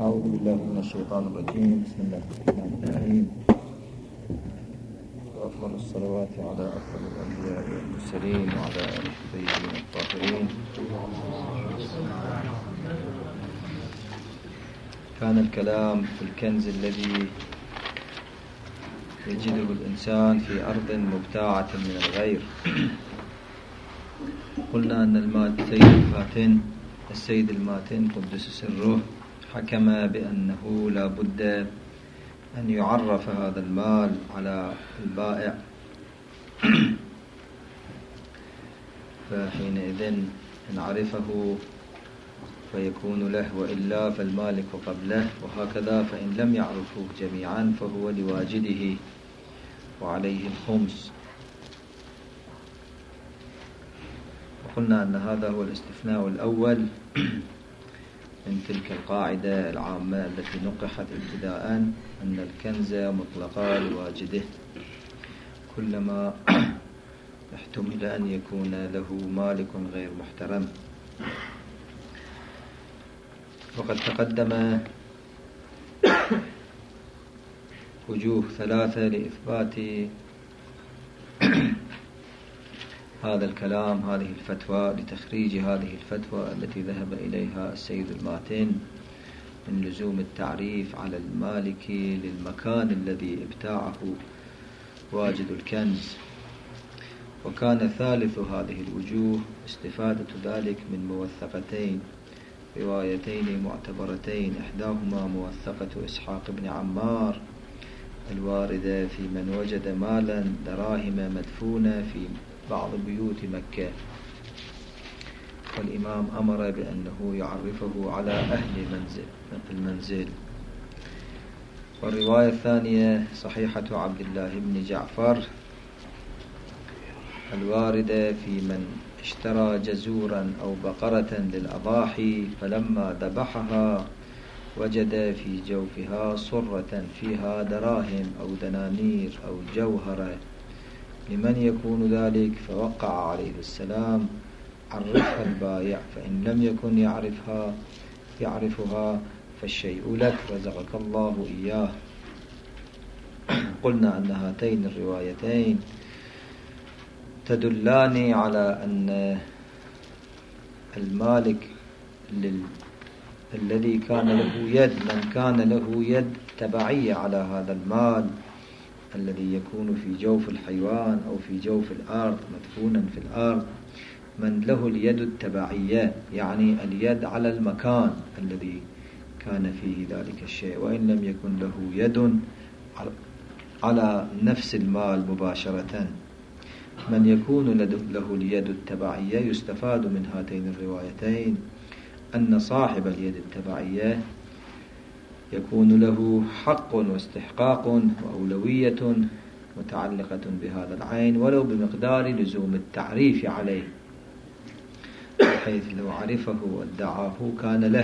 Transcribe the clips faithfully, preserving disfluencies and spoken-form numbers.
أعوذ بالله من الشيطان الرجيم. بسم الله الرحمن الرحيم، وأفضل الصلوات على أفضل الأنبياء والمرسلين وعلى آله الطيبين الطاهرين. كان الكلام في الكنز الذي يجده الإنسان في أرض مبتاعة من الغير. قلنا أن السيد الماتن السيد الماتن قدس سره حكم بأنه لا بد أن يعرف هذا المال على البائع، فحينئذ إن عرفه فيكون له، وإلا فالمالك قبله، وهكذا فإن لم يعرفوه جميعا فهو لواجده وعليه الخمس. وقلنا أن هذا هو الاستثناء الأول من تلك القاعدة العامة التي نقحت ابتداء، أن الكنز مطلقا لواجده كلما احتمل أن يكون له مالك غير محترم. وقد تقدم وجوه ثلاثة لإثبات هذا الكلام، هذه الفتوى، لتخريج هذه الفتوى التي ذهب إليها السيد الماتن من لزوم التعريف على المالك للمكان الذي ابتاعه واجد الكنز. وكان ثالث هذه الوجوه استفادة ذلك من موثقتين روايتين معتبرتين، إحداهما موثقة إسحاق بن عمار الواردة في من وجد مالا دراهم مدفونة في بعض بيوت مكة، والإمام أمر بأنه يعرفه على أهل منزل المنزل. والرواية الثانية صحيحة عبد الله بن جعفر الواردة في من اشترى جزورا أو بقرة للأضاحي، فلما ذبحها وجد في جوفها صرة فيها دراهم أو دنانير أو جوهرة، لمن يكون ذلك؟ فوقع عليه السلام: عرفها البائع، فإن لم يكن يعرفها يعرفها فالشيء لك، رزقك الله إياه. قلنا أن هاتين الروايتين تدلان على أن المالك لل... الذي كان له يد، من كان له يد تبعية على هذا المال الذي يكون في جوف الحيوان أو في جوف الأرض مدفونا في الأرض، من له اليد التبعية، يعني اليد على المكان الذي كان فيه ذلك الشيء، وإن لم يكن له يد على نفس المال مباشرة. من يكون له اليد التبعية يستفاد من هاتين الروايتين أن صاحب اليد التبعية يكون له حق واستحقاق وأولوية متعلقة بهذا العين، ولو بمقدار لزوم التعريف عليه، بحيث لو عرفه وادعاه كان له.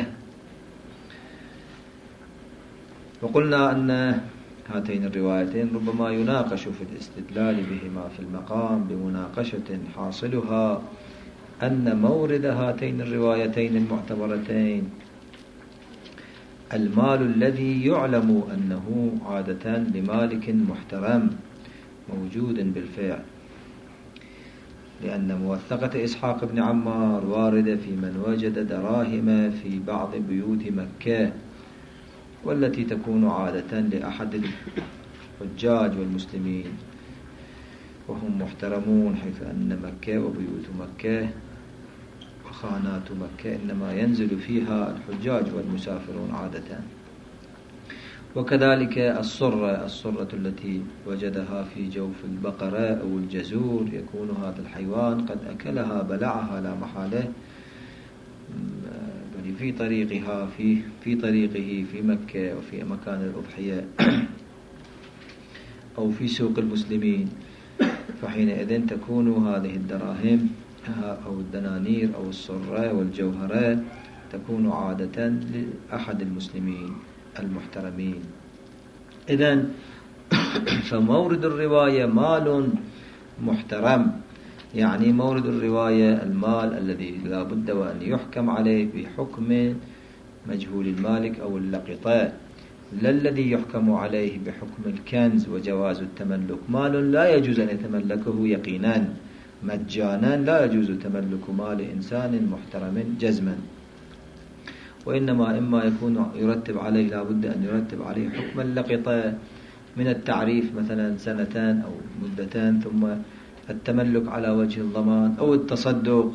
وقلنا أن هاتين الروايتين ربما يناقش في الاستدلال بهما في المقام بمناقشة حاصلها أن مورد هاتين الروايتين المعتبرتين المال الذي يعلم أنه عادة لمالك محترم موجود بالفعل، لأن موثقة إسحاق بن عمار واردة في من وجد دراهم في بعض بيوت مكة، والتي تكون عادة لأحد الحجاج والمسلمين، وهم محترمون، حيث أن مكة وبيوت مكة وخانات مكة إنما ينزل فيها الحجاج والمسافرون عادة. وكذلك الصرة الصرة التي وجدها في جوف البقرة أو الجزور، يكون هذا الحيوان قد أكلها بلعها لا محالة في طريقها في في طريقه في مكة أو في مكان الأضحية أو في سوق المسلمين، فحينئذ تكون هذه الدراهم أو الدنانير أو الصرة والجوهرات تكون عادة لأحد المسلمين المحترمين. إذن فمورد الرواية مال محترم، يعني مورد الرواية المال الذي لا بد وأن يحكم عليه بحكم مجهول المالك أو اللقطة، لا الذي يحكم عليه بحكم الكنز وجواز التملك. مال لا يجوز أن يتملكه يقينا مجانا، لا يجوز تملك مال إنسان محترم جزما، وإنما إما يكون يرتب عليه، لا بد أن يرتب عليه حكم اللقطة من التعريف مثلا سنتان أو مدتان، ثم التملك على وجه الضمان أو التصدق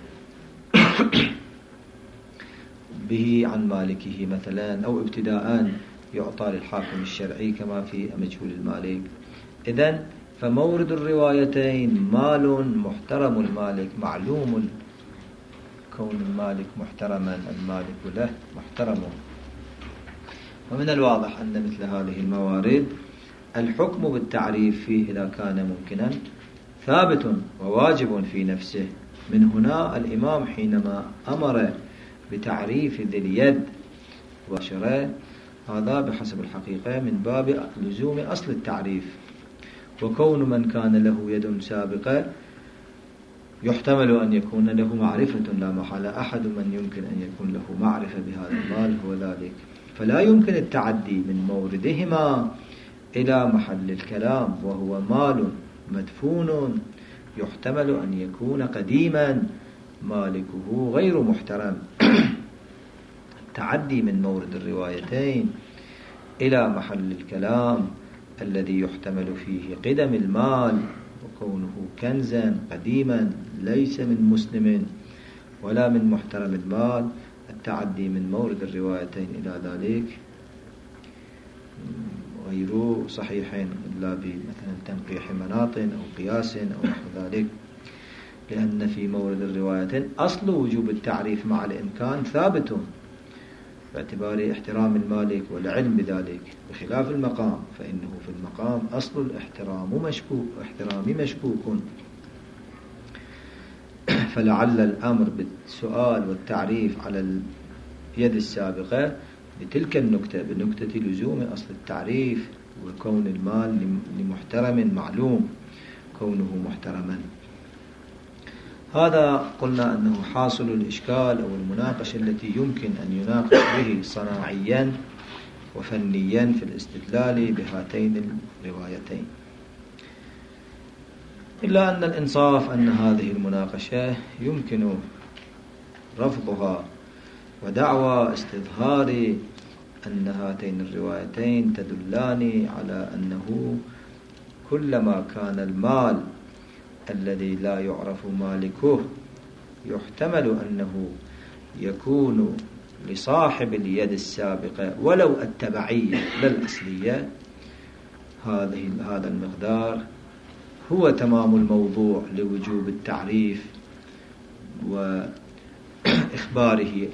به عن مالكه مثلا، أو ابتداء يعطى للحاكم الشرعي كما في مجهول المالك. إذن فمورد الروايتين مال محترم المالك معلوم كون المالك محترما، المالك له محترم. ومن الواضح أن مثل هذه الموارد الحكم بالتعريف فيه إذا كان ممكنا ثابت وواجب في نفسه. من هنا الإمام حينما أمر بتعريف ذي اليد وشراء، هذا بحسب الحقيقة من باب لزوم أصل التعريف. وكون من كان له يد سابقة يحتمل أن يكون له معرفة، لا محالة أحد من يمكن أن يكون له معرفة بهذا المال هو ذلك، فلا يمكن التعدي من موردهما إلى محل الكلام، وهو مال مدفون يحتمل أن يكون قديما مالكه غير محترم. التعدي من مورد الروايتين إلى محل الكلام الذي يحتمل فيه قدم المال وكونه كنزا قديما ليس من مسلم ولا من محترم المال، التعدي من مورد الروايتين إلى ذلك غير صحيحين إلا بمثلا تنقيح مناط أو قياس أو نحو ذلك، لأن في مورد الروايتين أصل وجوب التعريف مع الإمكان ثابت باعتبار احترام المالك والعلم بذلك، بخلاف المقام فإنه في المقام أصل الاحترام مشكوك احترام مشكوك. فلعل الأمر بالسؤال والتعريف على اليد السابقة بتلك النكتة، بنكتة لزوم أصل التعريف وكون المال لمحترم معلوم كونه محترما. هذا قلنا أنه حاصل الإشكال أو المناقشة التي يمكن أن يناقش به صناعيا وفنيا في الاستدلال بهاتين الروايتين، إلا أن الإنصاف أن هذه المناقشة يمكن رفضها، ودعوى استظهار أن هاتين الروايتين تدلان على أنه كلما كان المال الذي لا يعرف مالكه يحتمل أنه يكون لصاحب اليد السابقة ولو التبعية لا الأصلية، هذه هذا المقدار هو تمام الموضوع لوجوب التعريف وإخباره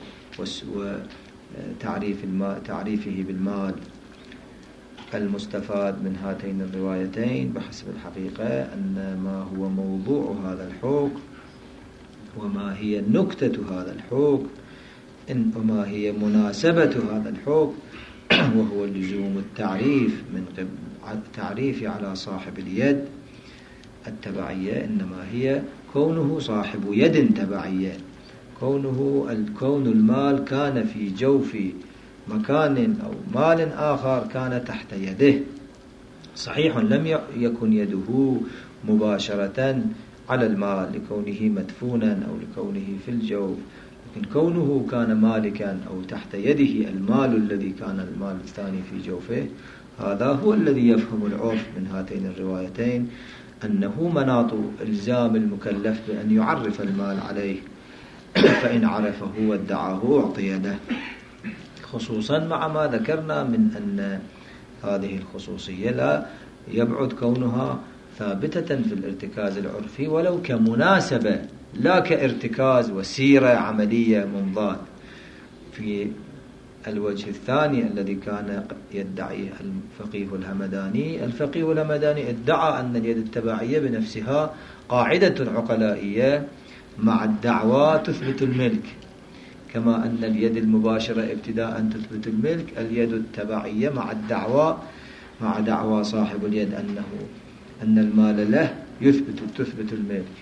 وتعريف المال تعريفه بالمال المستفاد من هاتين الروايتين بحسب الحقيقة أن ما هو موضوع هذا الحكم وما هي نكتة هذا الحكم وما هي مناسبة هذا الحكم وهو لزوم التعريف من قبل التعريف على صاحب اليد التبعية، إنما هي كونه صاحب يد تبعية، كونه الكون المال كان في جوف مكان أو مال آخر كان تحت يده. صحيح لم يكن يده مباشرة على المال لكونه مدفونا أو لكونه في الجوف، لكن كونه كان مالكا أو تحت يده المال الذي كان المال الثاني في جوفه، هذا هو الذي يفهم العرف من هاتين الروايتين أنه مناط إلزام المكلف بأن يعرف المال عليه، فإن عرفه وادعاه أعطي له، خصوصا مع ما ذكرنا من أن هذه الخصوصية لا يبعد كونها ثابتة في الارتكاز العرفي ولو كمناسبة لا كارتكاز وسيرة عملية منضاد. في الوجه الثاني الذي كان يدعيه الفقيه الهمداني، الفقيه الهمداني ادعى أن اليد التبعية بنفسها قاعدة عقلائية مع الدعوى تثبت الملك، كما أن اليد المباشرة ابتداء تثبت الملك، اليد التبعية مع الدعوى مع دعوى صاحب اليد أنه أن المال له يثبت تثبت الملك.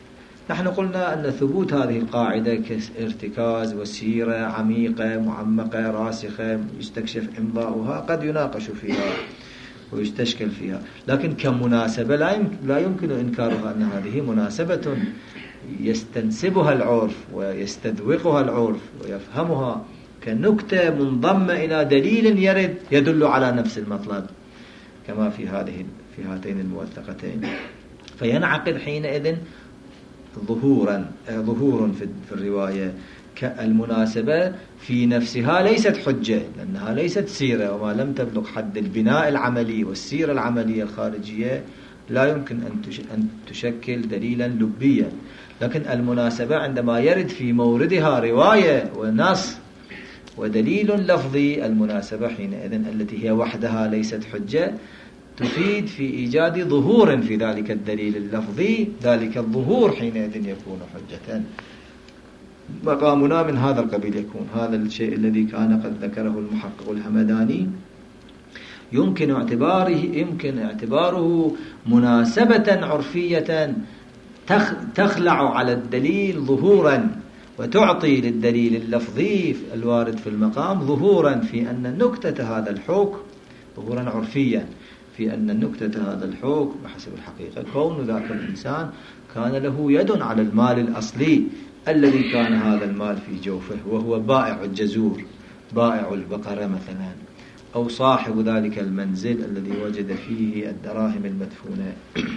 نحن قلنا أن ثبوت هذه القاعدة كارتكاز وسيرة عميقة معمقة راسخة يستكشف إمضاؤها قد يناقش فيها ويستشكل فيها، لكن كمناسبة لا يمكن إنكارها أن هذه مناسبة يستنسبها العرف ويستذوقها العرف ويفهمها كنكتة منضمة إلى دليل يرد يدل على نفس المطلب كما في هذه في هاتين الموثقتين، فينعقد حينئذ ظهورا ظهور في الرواية كالمناسبة في نفسها ليست حجة لأنها ليست سيرة، وما لم تبلغ حد البناء العملي والسيرة العملية الخارجية لا يمكن أن تشكل دليلا لبيا، لكن المناسبة عندما يرد في موردها رواية ونص ودليل لفظي، المناسبة حينئذ التي هي وحدها ليست حجة تفيد في إيجاد ظهور في ذلك الدليل اللفظي، ذلك الظهور حينئذ يكون حجة. مقامنا من هذا القبيل يكون. هذا الشيء الذي كان قد ذكره المحقق الهمداني يمكن اعتباره يمكن اعتباره مناسبة عرفية تخلع على الدليل ظهورا وتعطي للدليل اللفظي الوارد في المقام ظهورا في أن نكتة هذا الحكم ظهورا عرفيا في أن نكتة هذا الحكم بحسب الحقيقة كون ذاك الإنسان كان له يد على المال الأصلي الذي كان هذا المال في جوفه، وهو بائع الجزور بائع البقرة مثلا، أو صاحب ذلك المنزل الذي وجد فيه الدراهم المدفونة.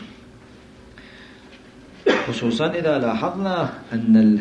خصوصا إذا لاحظنا أن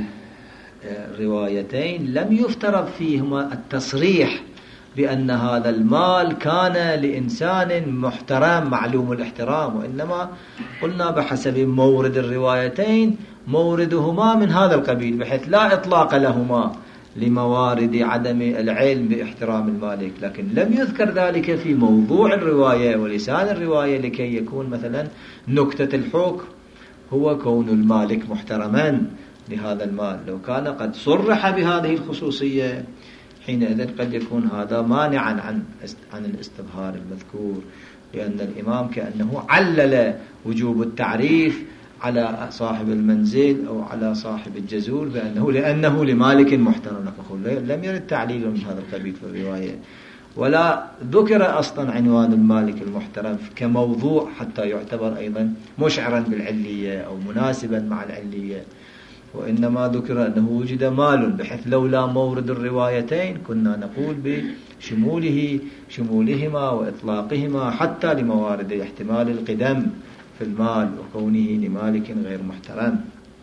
الروايتين لم يفترض فيهما التصريح بأن هذا المال كان لإنسان محترم معلوم الاحترام، وإنما قلنا بحسب مورد الروايتين موردهما من هذا القبيل بحيث لا إطلاق لهما لموارد عدم العلم باحترام المالك، لكن لم يذكر ذلك في موضوع الرواية ولسان الرواية لكي يكون مثلا نكتة الحكم هو كون المالك محترما لهذا المال. لو كان قد صرح بهذه الخصوصية حينئذ قد يكون هذا مانعا عن عن الاستظهار المذكور، لأن الإمام كأنه علل وجوب التعريف على صاحب المنزل أو على صاحب الجزور بأنه لأنه لمالك محترم، لم يرد تعليل من هذا القبيل في الرواية، ولا ذكر أصلا عنوان المالك المحترم كموضوع حتى يعتبر أيضا مشعرا بالعلية أو مناسبا مع العلية، وإنما ذكر أنه وجد مال بحيث لولا مورد الروايتين كنا نقول بشموله شمولهما وإطلاقهما حتى لموارد احتمال القدم في المال وكونه لمالك غير محترم.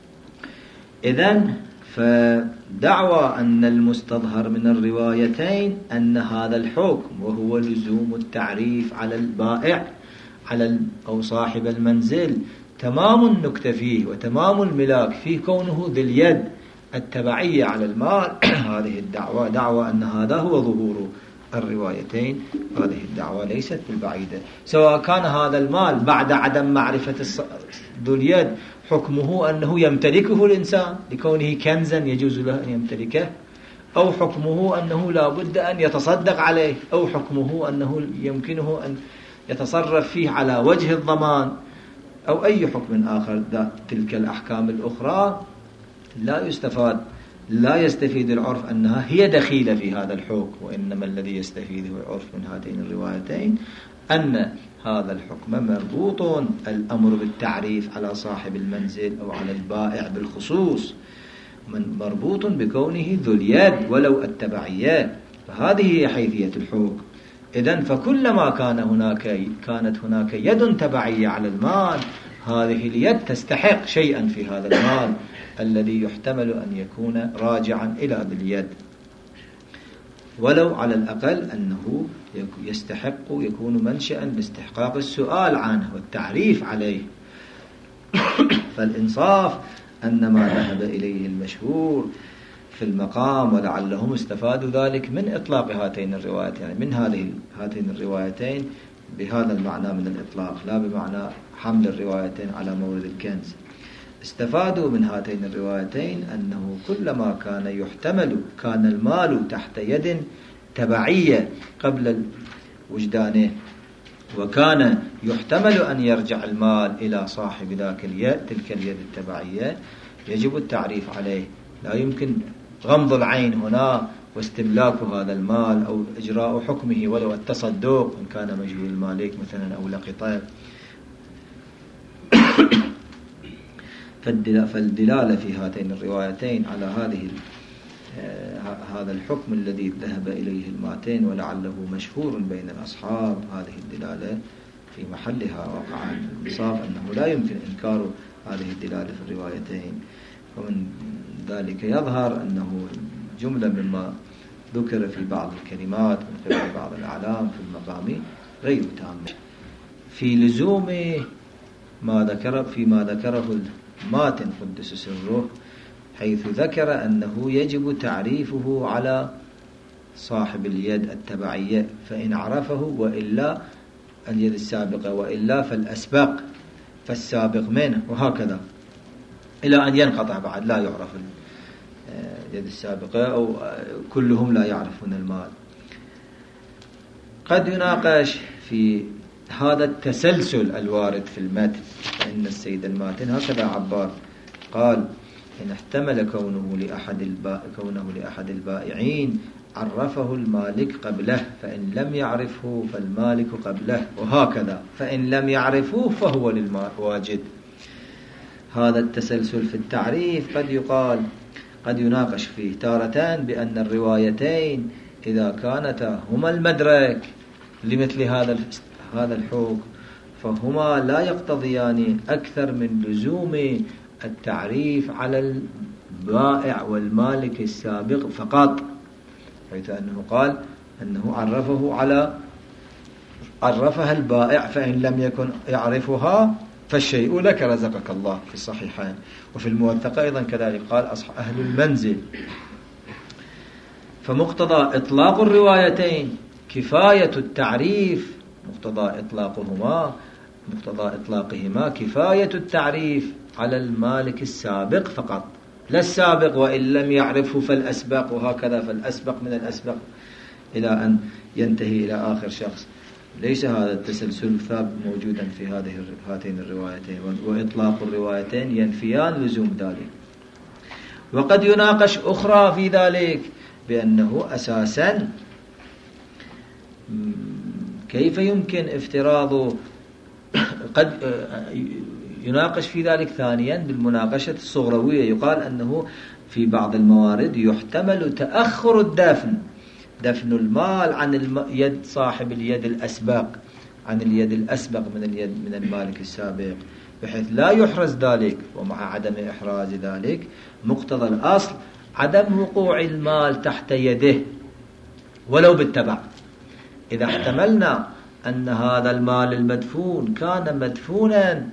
إذن فدعوى أن المستظهر من الروايتين أن هذا الحكم وهو لزوم التعريف على البائع على أو صاحب المنزل تمام النكتة فيه وتمام الملاك فيه كونه ذي اليد التبعية على المال. هذه الدعوة دعوة أن هذا هو ظهور الروايتين، هذه الدعوة ليست بالبعيدة، سواء كان هذا المال بعد عدم معرفة ذو اليد حكمه أنه يمتلكه الإنسان لكونه كنزا يجوز له أن يمتلكه، أو حكمه أنه لا بد أن يتصدق عليه، أو حكمه أنه يمكنه أن يتصرف فيه على وجه الضمان، أو أي حكم آخر. تلك الأحكام الأخرى لا يستفاد لا يستفيد العرف أنها هي دخيلة في هذا الحكم، وإنما الذي يستفيده العرف من هاتين الروايتين أن هذا الحكم مربوط الأمر بالتعريف على صاحب المنزل أو على البائع بالخصوص من مربوط بكونه ذو اليد ولو التبعية، فهذه هي حيثية الحكم. إذن فكلما كان هناك كانت هناك يد تبعية على المال، هذه اليد تستحق شيئا في هذا المال الذي يحتمل أن يكون راجعا إلى ذي اليد، ولو على الأقل أنه يستحق يكون منشأ لاستحقاق السؤال عنه والتعريف عليه. فالإنصاف أن ما ذهب إليه المشهور في المقام ولعلهم استفادوا ذلك من إطلاق هاتين الروايتين، يعني من هذه هاتين الروايتين بهذا المعنى من الإطلاق، لا بمعنى حمل الروايتين على مورد الكنز. استفادوا من هاتين الروايتين أنه كلما كان يحتمل كان المال تحت يد تبعية قبل وجدانه، وكان يحتمل أن يرجع المال إلى صاحب ذاك اليد تلك اليد التبعية، يجب التعريف عليه، لا يمكن غمض العين هنا واستملاك هذا المال أو إجراء حكمه ولو التصدق إن كان مجهول المالك مثلا أو لقطه. فالدلالة في هاتين الروايتين على هذه هذا الحكم الذي ذهب إليه الماتين ولعله مشهور بين الأصحاب، هذه الدلالة في محلها وقع الانصاف أنه لا يمكن إنكار هذه الدلالة في الروايتين. ومن ذلك يظهر أنه جملة مما ذكر في بعض الكلمات من قبل بعض الأعلام في المقام غير تام في لزوم ما ذكر فيما ذكره الماتن قدس سره، حيث ذكر أنه يجب تعريفه على صاحب اليد التبعية فإن عرفه وإلا اليد السابقة وإلا فالأسبق فالسابق منه، وهكذا إلى أن ينقطع بعد لا يعرف اليد السابقة أو كلهم لا يعرفون المال. قد يناقش في هذا التسلسل الوارد في المتن، فإن السيد الماتن هكذا عبار قال إن احتمل كونه لأحد البائع كونه لأحد البائعين عرفه المالك قبله فإن لم يعرفه فالمالك قبله، وهكذا فإن لم يعرفه فهو للواجد. هذا التسلسل في التعريف قد يقال قد يناقش فيه تارة بأن الروايتين إذا كانتا هما المدرك لمثل هذا هذا الحكم فهما لا يقتضيان أكثر من لزوم التعريف على البائع والمالك السابق فقط، حيث أنه قال أنه عرفه على عرفها البائع فإن لم يكن يعرفها فالشيء لك رزقك الله في الصحيحين. وفي الموثقة أيضا كذلك قال أهل المنزل. فمقتضى إطلاق الروايتين كفاية التعريف مقتضى إطلاقهما مقتضى إطلاقهما كفاية التعريف على المالك السابق فقط، لا السابق وإن لم يعرفه فالأسبق، وهكذا فالأسبق من الأسبق إلى أن ينتهي إلى آخر شخص. ليس هذا التسلسل ثابت موجودا في هذه هاتين الروايتين، وإطلاق الروايتين ينفيان لزوم ذلك. وقد يناقش أخرى في ذلك بأنه أساسا كيف يمكن افتراض، قد يناقش في ذلك ثانيا بالمناقشة الصغروية، يقال أنه في بعض الموارد يحتمل تأخر الدفن دفن المال عن الم... يد صاحب اليد الأسبق عن اليد الأسبق من اليد من المالك السابق، بحيث لا يحرز ذلك. ومع عدم إحراز ذلك مقتضى الأصل عدم وقوع المال تحت يده ولو بالتبع. إذا احتملنا أن هذا المال المدفون كان مدفونا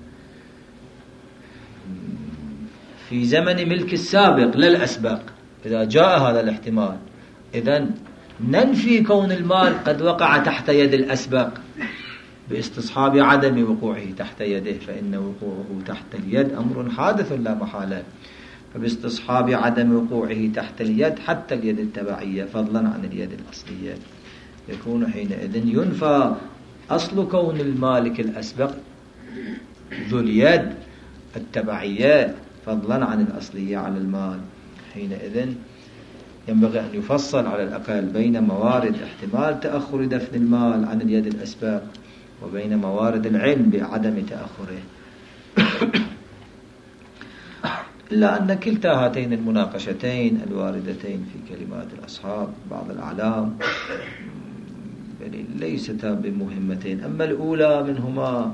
في زمن ملك السابق للأسبق، إذا جاء هذا الاحتمال إذن ننفي كون المال قد وقع تحت يد الأسبق باستصحاب عدم وقوعه تحت يده، فإن وقوعه تحت اليد أمر حادث لا محالة، فباستصحاب عدم وقوعه تحت اليد حتى اليد التبعية فضلا عن اليد الأصلية يكون حينئذ ينفى أصل كون المالك الأسبق ذو اليد التبعية فضلا عن الأصلية على المال. حينئذ ينبغي أن يفصل على الأقل بين موارد احتمال تأخر دفن المال عن اليد الأسبق وبين موارد العلم بعدم تأخره. إلا أن كلتا هاتين المناقشتين الواردتين في كلمات الأصحاب بعض الأعلام يعني ليستا بمهمتين. أما الأولى منهما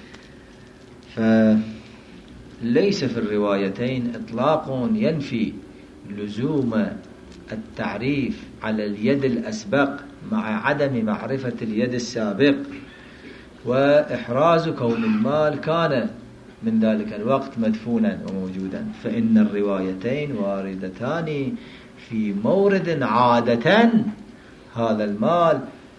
فليس في الروايتين إطلاق ينفي لزوم التعريف على اليد الأسبق مع عدم معرفة اليد السابق وإحراز كون المال كان من ذلك الوقت مدفونا وموجودا، فإن الروايتين واردتان في مورد عادة هذا المال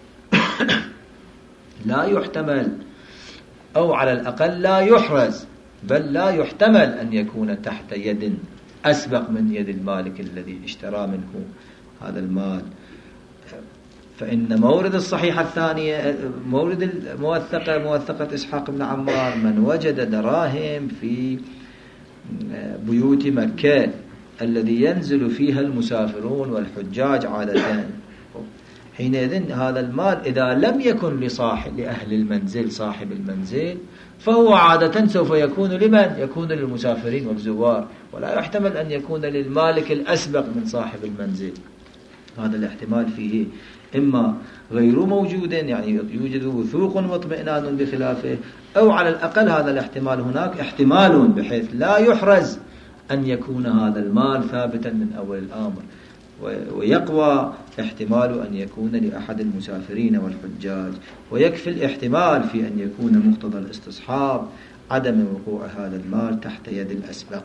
لا يحتمل أو على الأقل لا يحرز، بل لا يحتمل أن يكون تحت يد أسبق من يد المالك الذي اشترى منه هذا المال. فإن مورد الصحيحة الثانية مورد الموثقة موثقة إسحاق بن عمار من وجد دراهم في بيوت مكة الذي ينزل فيها المسافرون والحجاج عادة. حينئذ هذا المال إذا لم يكن لصاحب لأهل المنزل صاحب المنزل فهو عادة سوف يكون لمن؟ يكون للمسافرين والزوار، ولا يحتمل أن يكون للمالك الأسبق من صاحب المنزل. هذا الاحتمال فيه إما غير موجود، يعني يوجد وثوق واطمئنان بخلافه، أو على الأقل هذا الاحتمال هناك احتمال بحيث لا يحرز أن يكون هذا المال ثابتا من أول الأمر، ويقوى احتمال أن يكون لأحد المسافرين والحجاج، ويكفي الاحتمال في أن يكون مقتضى الاستصحاب عدم وقوع هذا المال تحت يد الأسبق.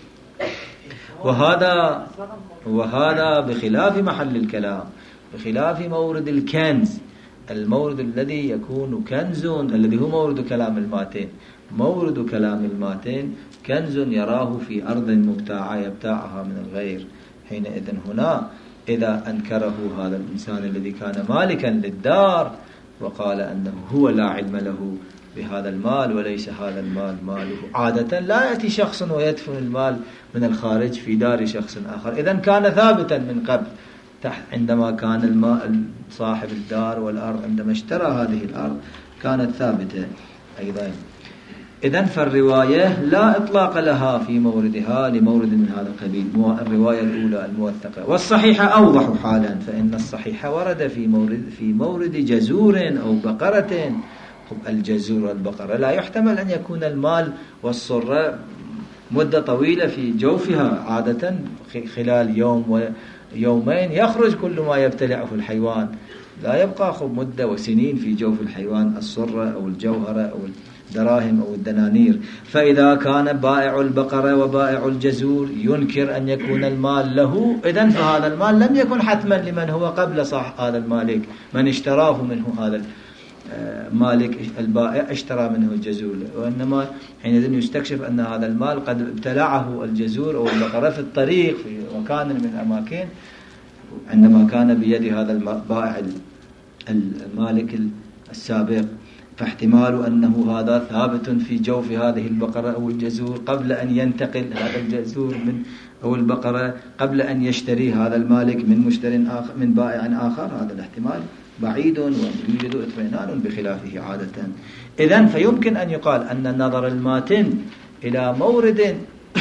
وهذا وهذا بخلاف محل الكلام، بخلاف مورد الكنز، المورد الذي يكون كنز الذي هو مورد كلام الماتين. مورد كلام الماتين كنز يراه في أرض مبتاعة يبتاعها من الغير. حينئذ هنا إذا أنكره هذا الإنسان الذي كان مالكا للدار وقال أنه هو لا علم له بهذا المال وليس هذا المال ماله، عادة لا يأتي شخص ويدفن المال من الخارج في دار شخص آخر، إذن كان ثابتا من قبل عندما كان المال صاحب الدار والأرض عندما اشترى هذه الأرض كانت ثابتة أيضا. إذن فالرواية لا إطلاق لها في موردها لمورد من هذا القبيل، الرواية الأولى الموثقة. والصحيحة أوضح حالا، فإن الصحيحة ورد في مورد في مورد جزور أو بقرة. الجزور والبقرة لا يحتمل أن يكون المال والصرة مدة طويلة في جوفها، عادة خلال يوم ويومين يخرج كل ما يبتلعه الحيوان، لا يبقى خب مدة وسنين في جوف الحيوان الصرة أو الجوهرة أو الدراهم أو الدنانير. فإذا كان بائع البقرة وبائع الجزور ينكر أن يكون المال له، إذن فهذا المال لم يكن حتما لمن هو قبل صاحب هذا المالك، من اشتراه منه هذا مالك البائع اشترى منه الجزور، وإنما حينئذ يستكشف أن هذا المال قد ابتلعه الجزور أو البقرة في الطريق في مكان من الأماكن عندما كان بيد هذا البائع المالك السابق. فاحتمال أنه هذا ثابت في جوف هذه البقرة أو الجزور قبل أن ينتقل هذا الجزور من أو البقرة، قبل أن يشتري هذا المالك من مشتري آخر من بائع آخر، هذا الاحتمال بعيد ويوجد اطمئنان بخلافه عادة. إذن فيمكن أن يقال أن نظر الماتن إلى مورد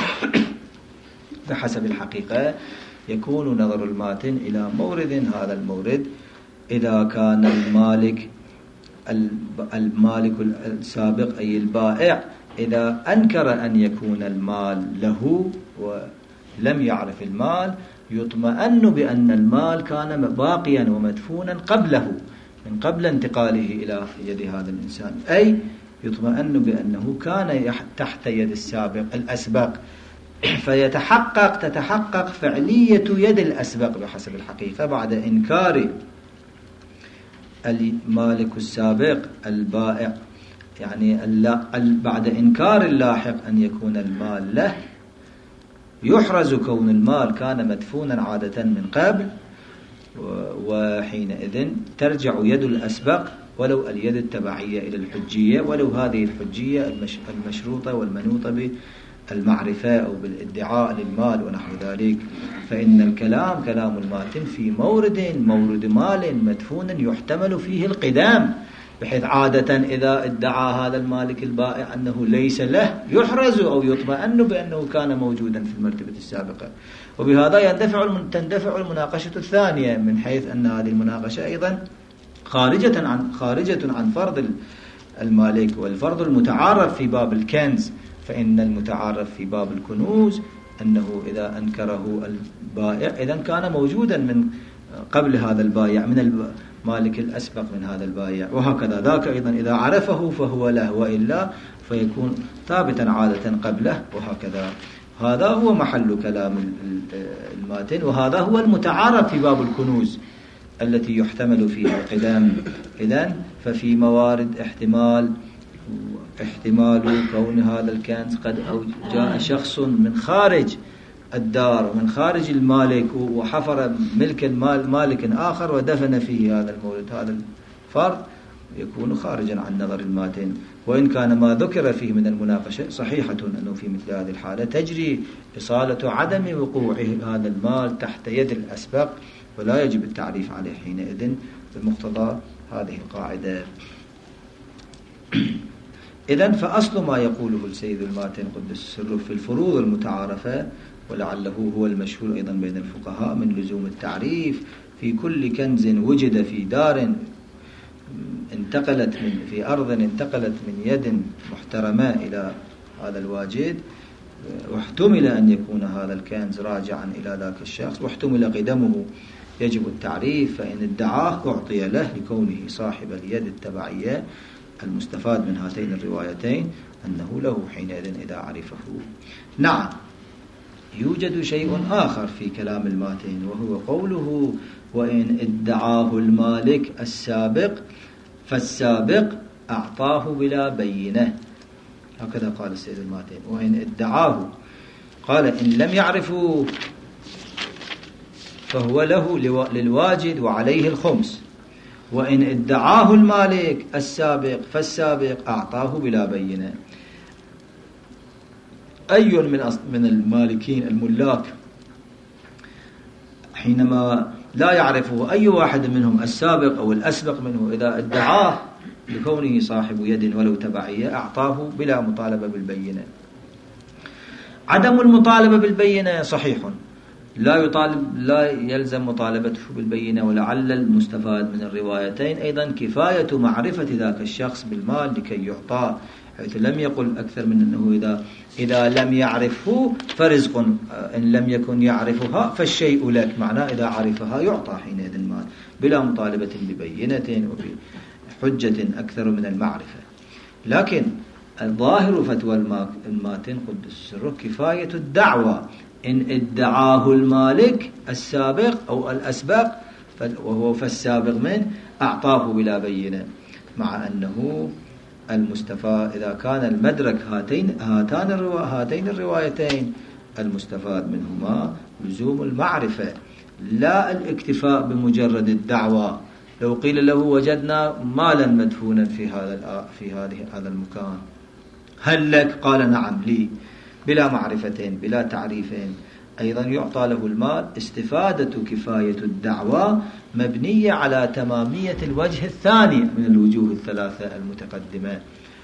بحسب الحقيقة يكون نظر الماتن إلى مورد، هذا المورد إذا كان المالك المالك السابق أي البائع إذا أنكر أن يكون المال له ولم يعرف المال يطمئن بأن المال كان باقيا ومدفونا قبله من قبل انتقاله إلى يد هذا الإنسان، أي يطمئن بأنه كان تحت يد السابق الأسبق، فيتحقق تتحقق فعلية يد الأسبق بحسب الحقيقة بعد إنكار المالك السابق البائع، يعني بعد إنكار اللاحق أن يكون المال له يحرز كون المال كان مدفونا عادة من قبل، وحينئذ ترجع يد الأسبق ولو اليد التبعية إلى الحجية، ولو هذه الحجية المشروطة والمنوطة بالمعرفة أو بالادعاء للمال ونحو ذلك. فإن الكلام كلام الماتن في مورد مورد مال مدفون يحتمل فيه القدام، بحيث عادة إذا ادعى هذا المالك البائع أنه ليس له يحرز أو يطمئن بأنه كان موجودا في المرتبة السابقة. وبهذا يندفع تندفع المناقشة الثانية، من حيث أن هذه المناقشة أيضا خارجة عن خارجة عن فرض المالك والفرض المتعارف في باب الكنز. فإن المتعارف في باب الكنوز أنه إذا أنكره البائع إذا كان موجودا من قبل هذا البائع من المالك الأسبق من هذا البائع، وهكذا ذاك أيضا إذا عرفه فهو له، وإلا فيكون ثابتا عادة قبله، وهكذا. هذا هو محل كلام الماتن، وهذا هو المتعارف في باب الكنوز التي يحتمل فيها القدام. إذن ففي موارد احتمال احتمال كون هذا الكنز قد جاء شخص من خارج الدار ومن خارج المالك وحفر ملك المال مالك آخر ودفن فيه هذا المولد هذا الفرد، يكون خارجا عن نظر الماتن. وإن كان ما ذكر فيه من المناقشة صحيحة أنه في مثل هذه الحالة تجري إصالة عدم وقوع هذا المال تحت يد الأسبق، ولا يجب التعريف عليه حينئذ بمقتضى هذه القاعدة. إذن فأصل ما يقوله السيد الماتن قدس سره في الفروض المتعارفة، ولعله هو المشهور أيضا بين الفقهاء، من لزوم التعريف في كل كنز وجد في دار انتقلت من في أرض انتقلت من يد محترمة إلى هذا الواجد، واحتمل أن يكون هذا الكنز راجعا إلى ذاك الشخص، واحتمل قدمه، يجب التعريف. فإن ادعاه أعطي له لكونه صاحب اليد التبعية. المستفاد من هاتين الروايتين أنه له حينئذ إذا عرفه. نعم، يوجد شيء آخر في كلام الماتن، وهو قوله وإن ادعاه المالك السابق فالسابق أعطاه بلا بينة. هكذا قال السيد الماتن. وإن ادعاه، قال إن لم يعرفوا فهو له للواجد وعليه الخمس. وإن ادعاه المالك السابق فالسابق أعطاه بلا بينة. أي من من المالكين الملاك حينما لا يعرفه أي واحد منهم السابق أو الأسبق منه، إذا ادعاه لكونه صاحب يد ولو تبعية أعطاه بلا مطالبة بالبينة. عدم المطالبة بالبينة صحيح، لا يطالب لا يلزم مطالبته بالبينة. ولعل المستفاد من الروايتين أيضا كفاية معرفة ذاك الشخص بالمال لكي يعطى، حيث لم يقل أكثر من أنه إذا إذا لم يعرفه فرزق، إن لم يكن يعرفها فالشيء لك، معناه إذا عرفها يعطى حينئذ المال بلا مطالبة ببينة وبحجة أكثر من المعرفة. لكن الظاهر فتوى الماتن قدس سره كفاية الدعوة إن ادعاه المالك السابق أو الأسبق وهو فالسابق منه أعطاه بلا بينة، مع أنه المستفاد إذا كان المدرك هاتين هاتان الروا هاتين الروايتين المستفاد منهما لزوم المعرفة لا الاكتفاء بمجرد الدعوة. لو قيل له وجدنا مالا مدفونا في هذا في هذه هذا المكان، هل لك؟ قال نعم لي، بلا معرفتين بلا تعريفين، أيضا يعطى له المال. استفادة كفاية الدعوة مبنية على تمامية الوجه الثاني من الوجوه الثلاثة المتقدمة،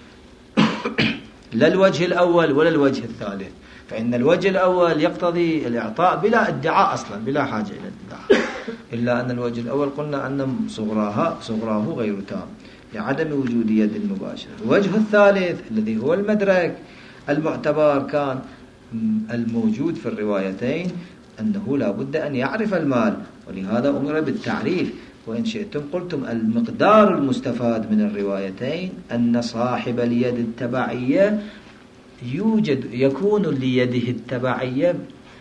لا الوجه الأول ولا الوجه الثالث. فإن الوجه الأول يقتضي الإعطاء بلا ادعاء أصلا، بلا حاجة إلى الادعاء، إلا أن الوجه الأول قلنا أن صغراها صغراه غير تام لعدم وجود يد المباشرة. الوجه الثالث الذي هو المدرك المعتبر كان الموجود في الروايتين أنه لا بد أن يعرف المال، ولهذا أمر بالتعريف. وإن شئتم قلتم المقدار المستفاد من الروايتين أن صاحب اليد التبعية يوجد يكون ليده التبعية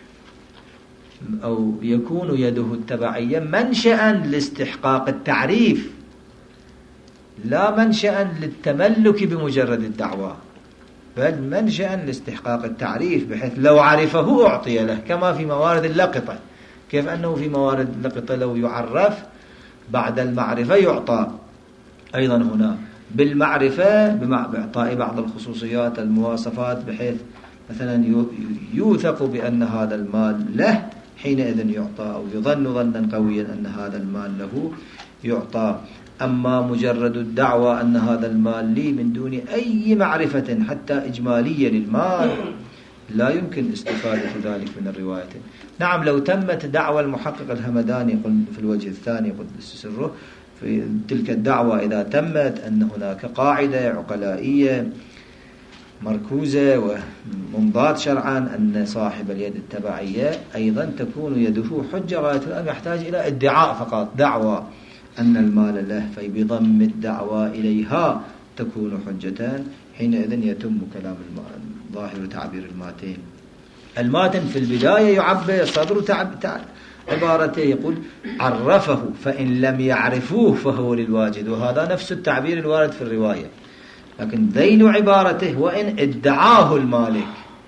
أو يكون يده التبعية منشأ لاستحقاق التعريف، لا منشأ للتملك بمجرد الدعوة، بل منشأ لاستحقاق التعريف، بحيث لو عرفه أعطي له، كما في موارد اللقطة. كيف أنه في موارد اللقطة لو يعرف بعد المعرفة يعطى، أيضا هنا بالمعرفة بإعطاء بعض الخصوصيات المواصفات، بحيث مثلا يوثق بأن هذا المال له حينئذ يعطى، أو يظن ظنا قويا أن هذا المال له يعطى. أما مجرد الدعوة أن هذا المال لي من دون أي معرفة حتى إجمالية للمال لا يمكن استفادة ذلك من الرواية. نعم، لو تمت دعوة المحقق الهمداني قلنا في الوجه الثاني قدس سره، في تلك الدعوة إذا تمت أن هناك قاعدة عقلائية مركوزة ومنضات شرعا أن صاحب اليد التبعية أيضا تكون يده حجة غاية أن يحتاج إلى ادعاء فقط، دعوة أن المال له، فبضم الدعوة إليها تكون حجة، حينئذ يتم كلام ظاهر تعبير الماتن. الماتن في البداية يعبر صدر تعب عبارته، يقول عرفه فإن لم يعرفوه فهو للواجد، وهذا نفس التعبير الوارد في الرواية، لكن ذيل عبارته وإن ادعاه المالك.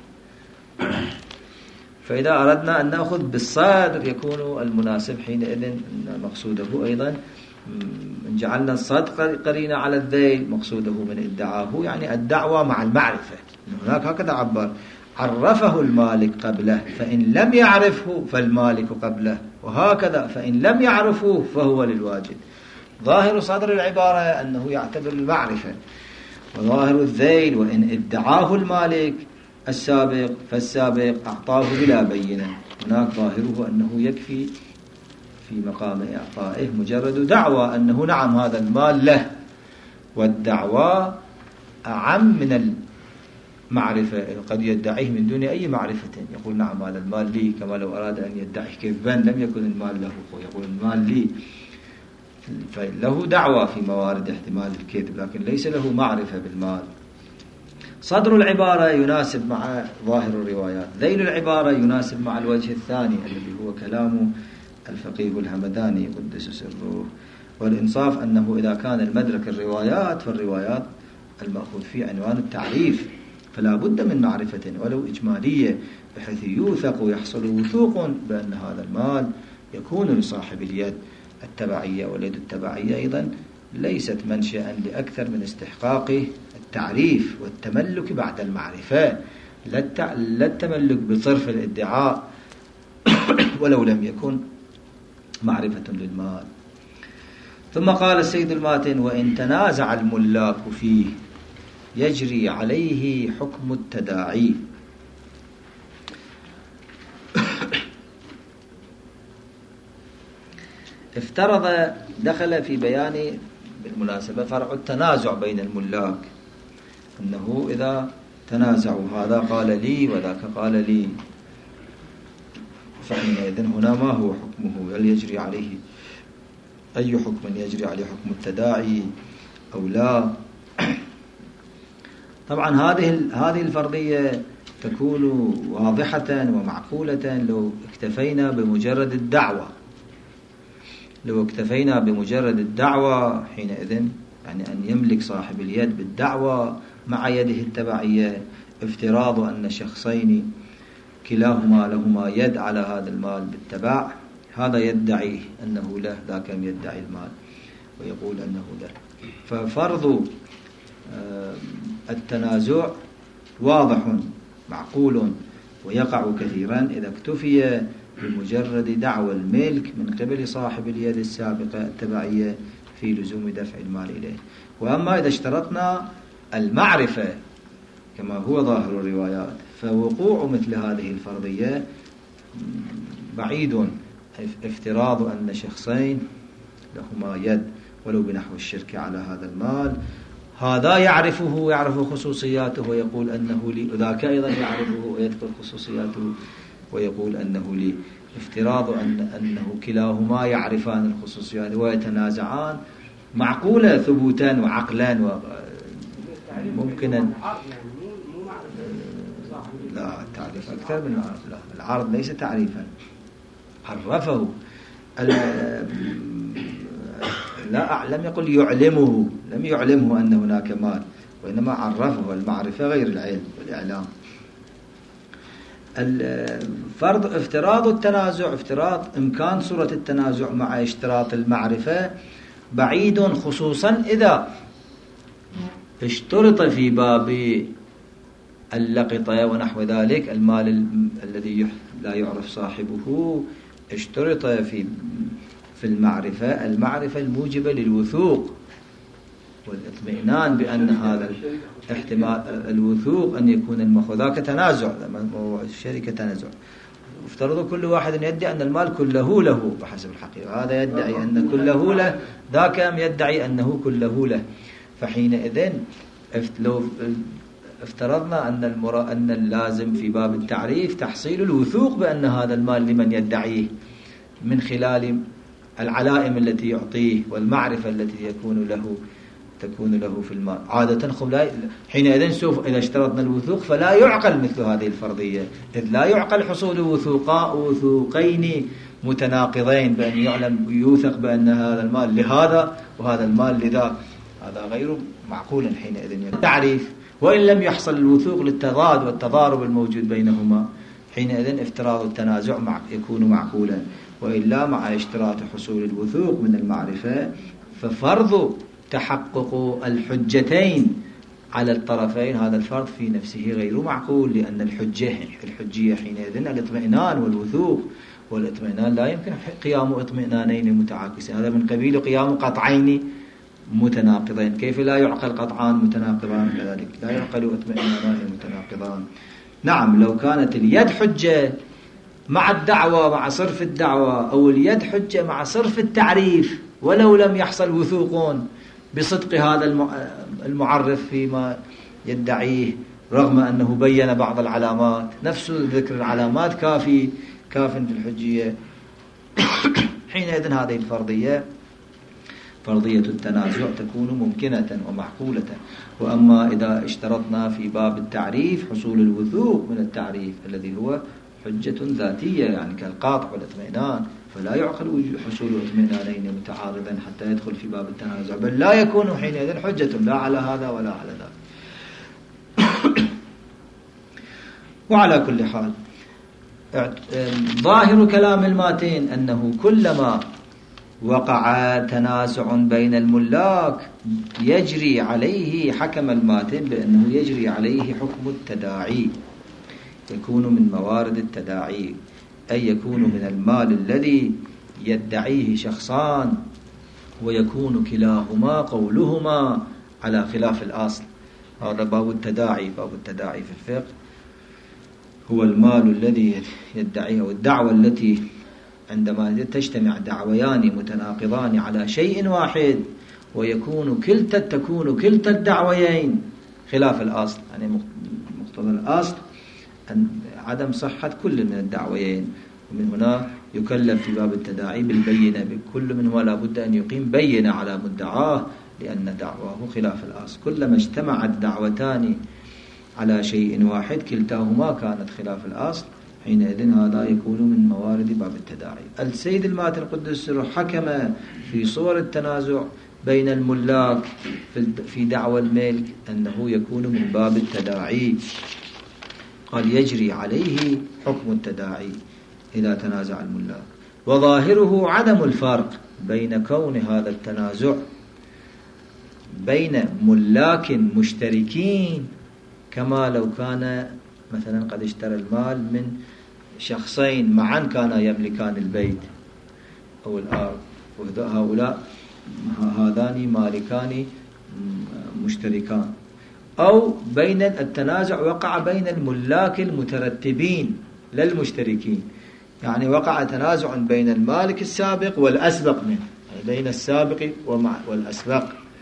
فإذا أردنا أن نأخذ بالصدر يكون المناسب حينئذ مقصوده أيضا إن جعلنا الصدق قرينة على الذيل مقصوده من ادعاه يعني الدعوة مع المعرفة. هناك هكذا عبر: عرفه المالك قبله فإن لم يعرفه فالمالك قبله، وهكذا فإن لم يعرفه فهو للواجد. ظاهر صدر العبارة أنه يعتبر المعرفة، وظاهر الذيل وإن ادعاه المالك السابق فالسابق أعطاه بلا بينة. هناك ظاهره أنه يكفي في مقام إعطائه مجرد دعوة أنه نعم هذا المال له، والدعوة أعم من المعرفة. قد يدعيه من دون أي معرفة، يقول نعم هذا المال لي، كما لو أراد أن يدعي كذبا لم يكن المال له، يقول المال لي، فله دعوة في موارد احتمال الكذب لكن ليس له معرفة بالمال. صدر العبارة يناسب مع ظاهر الروايات، ذيل العبارة يناسب مع الوجه الثاني الذي هو كلام الفقيه الهمداني قدس سره. والإنصاف أنه إذا كان المدرك الروايات فالروايات المأخوذ في عنوان التعريف، فلا بد من معرفة ولو إجمالية بحيث يوثق ويحصل وثوق بأن هذا المال يكون لصاحب اليد التبعية. واليد التبعية أيضا ليست منشأ لأكثر من استحقاق التعريف والتملك بعد المعرفة، لا التملك بصرف الادعاء ولو لم يكن معرفة للمال. ثم قال السيد الماتن: وإن تنازع الملاك فيه يجري عليه حكم التداعي. افترض دخل في بيان بالمناسبة فرع التنازع بين الملاك، أنه إذا تنازعوا هذا قال لي وذاك قال لي، فحينئذ هنا ما هو حكمه؟ هل يجري عليه أي حكم يجري عليه حكم التداعي أو لا؟ طبعا هذه هذه الفرضية تكون واضحة ومعقولة لو اكتفينا بمجرد الدعوة. لو اكتفينا بمجرد الدعوة حينئذ يعني أن يملك صاحب اليد بالدعوة مع يده التبعية، افتراض أن شخصين كلاهما لهما يد على هذا المال بالتبع، هذا يدعي أنه له، ذاك يدعي المال ويقول أنه له. ففرض التنازع واضح معقول ويقع كثيرا إذا اكتفي بمجرد دعوى الملك من قبل صاحب اليد السابقة التبعية في لزوم دفع المال إليه. وأما إذا اشترطنا المعرفة كما هو ظاهر الروايات فوقوع مثل هذه الفرضية بعيد. افتراض أن شخصين لهما يد ولو بنحو الشرك على هذا المال، هذا يعرفه ويعرف خصوصياته ويقول أنه لي، وذاك أيضا يعرفه ويذكر خصوصياته ويقول أنه لي. افتراض أن أنه كلاهما يعرفان الخصوصيات ويتنازعان معقولة ثبوتا وعقلا وممكنا. لا، التعريف أكثر من العرض. لا، العرض ليس تعريفا، عرفه. لا، لم يقل يعلمه، لم يعلمه أن هناك مال، وإنما عرفه. المعرفة غير العلم والإعلام. الفرض افتراض التنازع، افتراض إمكان صورة التنازع مع اشتراط المعرفة بعيد، خصوصا إذا اشترط في باب اللقطة ونحو ذلك المال الذي لا يعرف صاحبه، اشترط في في المعرفة المعرفة الموجبة للوثوق والاطمئنان بأن هذا احتمال الوثوق أن يكون المأخوذ. ذاك تنازع، الشركة تنازع، افترضوا كل واحد يدعي أن المال كله له بحسب الحقيقة، هذا يدعي أن كله له، ذاك يدعي أنه كله له. فحينئذ لو افترضنا أن المرا أن اللازم في باب التعريف تحصيل الوثوق بأن هذا المال لمن يدعيه من خلال العلائم التي يعطيه والمعرفة التي يكون له تكون له في المال عادة. حينئذ سوف إذا اشترطنا الوثوق فلا يعقل مثل هذه الفرضية، إذ لا يعقل حصول وثوقاء وثوقين متناقضين بأن يعلم يوثق بأن هذا المال لهذا وهذا المال لذاك، هذا غير معقول. حينئذ التعريف وإن لم يحصل الوثوق للتضاد والتضارب الموجود بينهما، حينئذ افتراض التنازع مع يكون معقولا. وإلا مع اشتراط حصول الوثوق من المعرفة ففرض تحقق الحجتين على الطرفين هذا الفرض في نفسه غير معقول، لأن الحجة الحجية حينئذ الاطمئنان والوثوق، والاطمئنان لا يمكن قيام اطمئنانين متعاكسين، هذا من قبيل قيام قطعين متناقضين. كيف لا يعقل قطعان متناقضان؟ كذلك لا يعقل اطمئنانان متناقضان. نعم لو كانت اليد حجة مع الدعوة مع صرف الدعوة، أو اليد حجة مع صرف التعريف ولو لم يحصل وثوق بصدق هذا المعرف فيما يدعيه، رغم أنه بين بعض العلامات، نفس ذكر العلامات كافي كاف في الحجية، حينئذ هذه الفرضية فرضية التنازع تكون ممكنة ومعقولة. وأما إذا اشترطنا في باب التعريف حصول الوثوق من التعريف الذي هو حجة ذاتية يعني كالقاطع والاطمئنان، فلا يعقل حصول اطمئنانين متعارضين حتى يدخل في باب التنازع، بل لا يكون حينئذ حجة لا على هذا ولا على ذاك. وعلى كل حال ظاهر كلام الماتين أنه كلما وقع تنازع بين الملاك يجري عليه، حكم الماتن بأنه يجري عليه حكم التداعي، يكون من موارد التداعي، أي يكون من المال الذي يدعيه شخصان ويكون كلاهما قولهما على خلاف الأصل. هذا باب التداعي. باب التداعي في الفقه هو المال الذي يدعيه، والدعوة التي عندما تجتمع دعويان متناقضان على شيء واحد ويكون كلتا تكون كلتا الدعويين خلاف الأصل، يعني مقتضى الأصل أن عدم صحة كل من الدعويين، ومن هنا يكلف في باب التداعي بالبينة، بكل منهما لا بد أن يقيم بينة على مدعاه لأن دعواه خلاف الأصل. كلما اجتمعت دعوتان على شيء واحد كلتاهما كانت خلاف الأصل، حينئذ هذا يكون من موارد باب التداعي. السيد الماتن قدس سره حكم في صور التنازع بين الملاك في دعوى الملك أنه يكون من باب التداعي، قال يجري عليه حكم التداعي إذا تنازع الملاك. وظاهره عدم الفرق بين كون هذا التنازع بين ملاك مشتركين، كما لو كان مثلا قد اشترى المال من شخصين معا كانا يملكان البيت أو الأرض، وهؤلاء هذان مالكان مشتركان، أو بين التنازع وقع بين الملاك المترتبين للمشتركين، يعني وقع تنازع بين المالك السابق والأسبق منه، يعني بين السابق والأسبق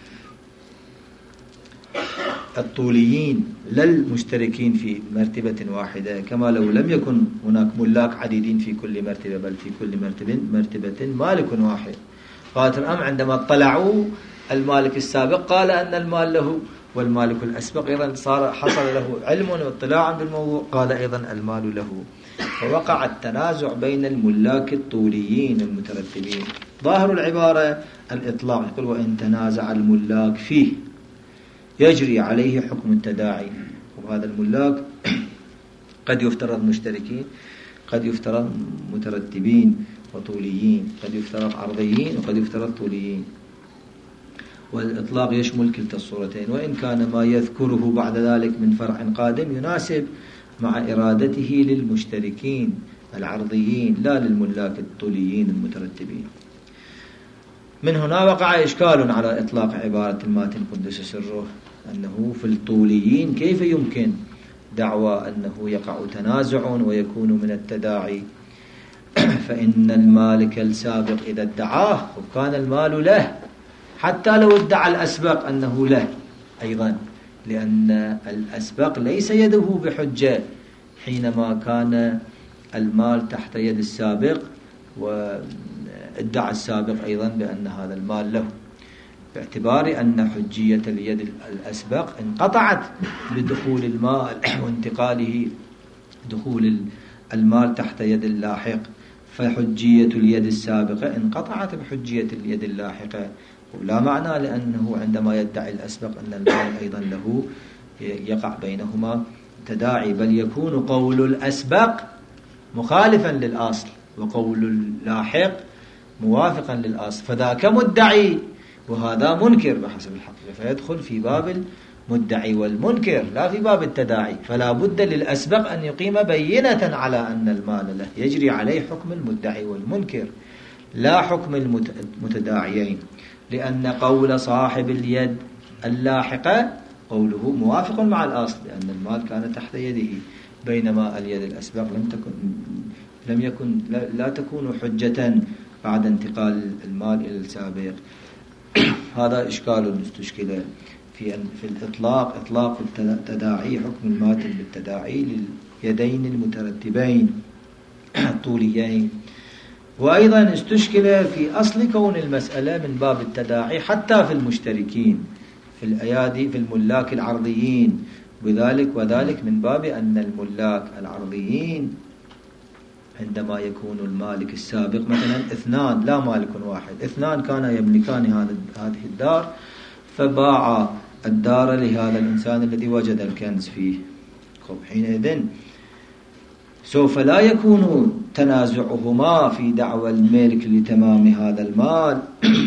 الطوليين للمشتركين في مرتبة واحدة، كما لو لم يكن هناك ملاك عديدين في كل مرتبة، بل في كل مرتبة مرتبة مالك واحد. قالت الأم عندما اطلعوا المالك السابق قال أن المال له، والمالك الأسبق أيضا صار حصل له علم واطلاع بالموضوع قال أيضا المال له، فوقع التنازع بين الملاك الطوليين المترتبين. ظاهر العبارة الإطلاق، يقول وإن تنازع الملاك فيه يجري عليه حكم التداعي. وهذا الملاك قد يفترض مشتركين، قد يفترض مترتبين وطوليين، قد يفترض عرضيين وقد يفترض طوليين، والإطلاق يشمل كلتا الصورتين، وإن كان ما يذكره بعد ذلك من فرع قادم يناسب مع إرادته للمشتركين العرضيين لا للملاك الطوليين المترتبين. من هنا وقع إشكال على إطلاق عبارة الماتن قدس سره، أنه في الطوليين كيف يمكن دعوى أنه يقع تنازع ويكون من التداعي؟ فإن المالك السابق إذا ادعاه وكان المال له، حتى لو ادعى الأسبق أنه له أيضا، لأن الأسبق ليس يده بحجة حينما كان المال تحت يد السابق، وادعى السابق أيضا بأن هذا المال له، باعتبار أن حجية اليد الأسبق انقطعت بدخول المال وانتقاله دخول المال تحت يد اللاحق، فحجية اليد السابقة انقطعت بحجية اليد اللاحقة، ولا معنى لأنه عندما يدعي الأسبق أن المال أيضا له يقع بينهما تداعي، بل يكون قول الأسبق مخالفا للأصل وقول اللاحق موافقا للأصل، فذاك مدعي وهذا منكر بحسب الحقيقة، فيدخل في باب المدعي والمنكر لا في باب التداعي. فلا بد للأسبق أن يقيم بينة على أن المال له، يجري عليه حكم المدعي والمنكر لا حكم المتداعيين، لأن قول صاحب اليد اللاحقة قوله موافق مع الأصل، لأن المال كان تحت يده، بينما اليد الأسبق لم تكن لم يكن لا, لا تكون حجة بعد انتقال المال إلى السابق. هذا إشكال استشكل في في الإطلاق، إطلاق التداعي حكم الماتن بالتداعي لليدين المترتبين الطوليين. وأيضا استشكل في أصل كون المسألة من باب التداعي حتى في المشتركين في الأيادي في الملاك العرضيين، وذلك وذلك من باب أن الملاك العرضيين عندما يكون المالك السابق مثلا اثنان لا مالك واحد، اثنان كانا يملكان هذه الدار، فباع الدار لهذا الإنسان الذي وجد الكنز فيه. خب حينئذ سوف لا يكون تنازعهما في دعوى الملك لتمام هذا المال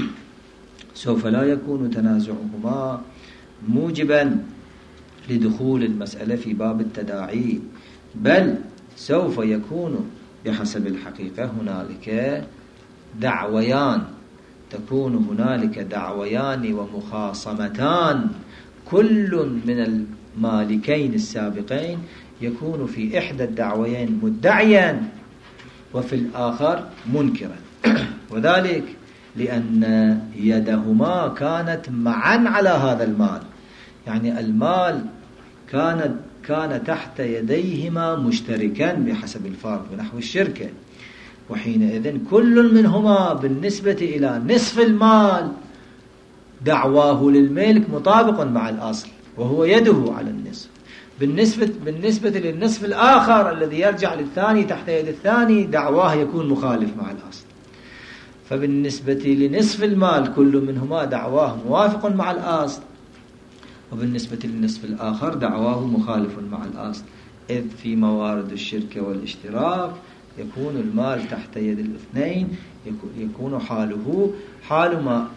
سوف لا يكون تنازعهما موجبا لدخول المسألة في باب التداعي، بل سوف يكون بحسب الحقيقة هنالك دعويان، تكون هنالك دعويان ومخاصمتان، كل من المالكين السابقين يكون في إحدى الدعويين مدعيا وفي الآخر منكرا، وذلك لأن يدهما كانت معا على هذا المال، يعني المال كانت كان تحت يديهما مشتركا بحسب الفرق ونحو الشركة، وحينئذ كل منهما بالنسبة إلى نصف المال دعواه للملك مطابق مع الأصل وهو يده على النصف، بالنسبة, بالنسبة للنصف الآخر الذي يرجع للثاني تحت يد الثاني دعواه يكون مخالف مع الأصل. فبالنسبة لنصف المال كل منهما دعواه موافق مع الأصل، وبالنسبة للنصف الآخر دعواه مخالف مع الأصل، إذ في موارد الشركة والاشتراك يكون المال تحت يد الاثنين، يكون حاله حال ما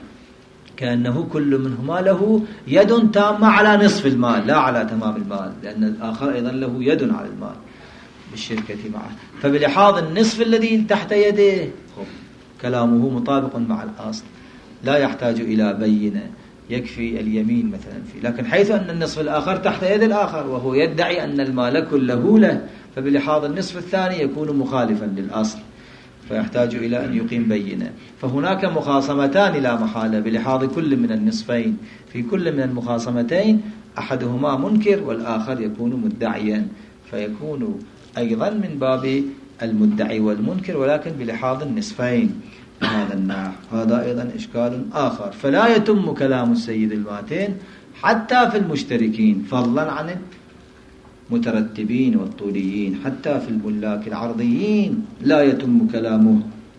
كأنه كل منهما له يد تامة على نصف المال لا على تمام المال، لأن الآخر أيضا له يد على المال بالشركة معه. فبلحاظ النصف الذي تحت يده كلامه مطابق مع الأصل لا يحتاج إلى بينة، يكفي اليمين مثلا فيه، لكن حيث أن النصف الآخر تحت يد الآخر وهو يدعي أن المال كله له، فبلحاظ النصف الثاني يكون مخالفا للأصل فيحتاج إلى أن يقيم بينة. فهناك مخاصمتان لا محالة بلحاظ كل من النصفين، في كل من المخاصمتين أحدهما منكر والآخر يكون مدعيا، فيكون أيضا من باب المدعي والمنكر ولكن بلحاظ النصفين هذا النحو. هذا أيضا إشكال آخر. فلا يتم كلام السيد الماتين حتى في المشتركين فضلا عن المترتبين والطوليين، حتى في الملاك العرضيين لا يتم كلامه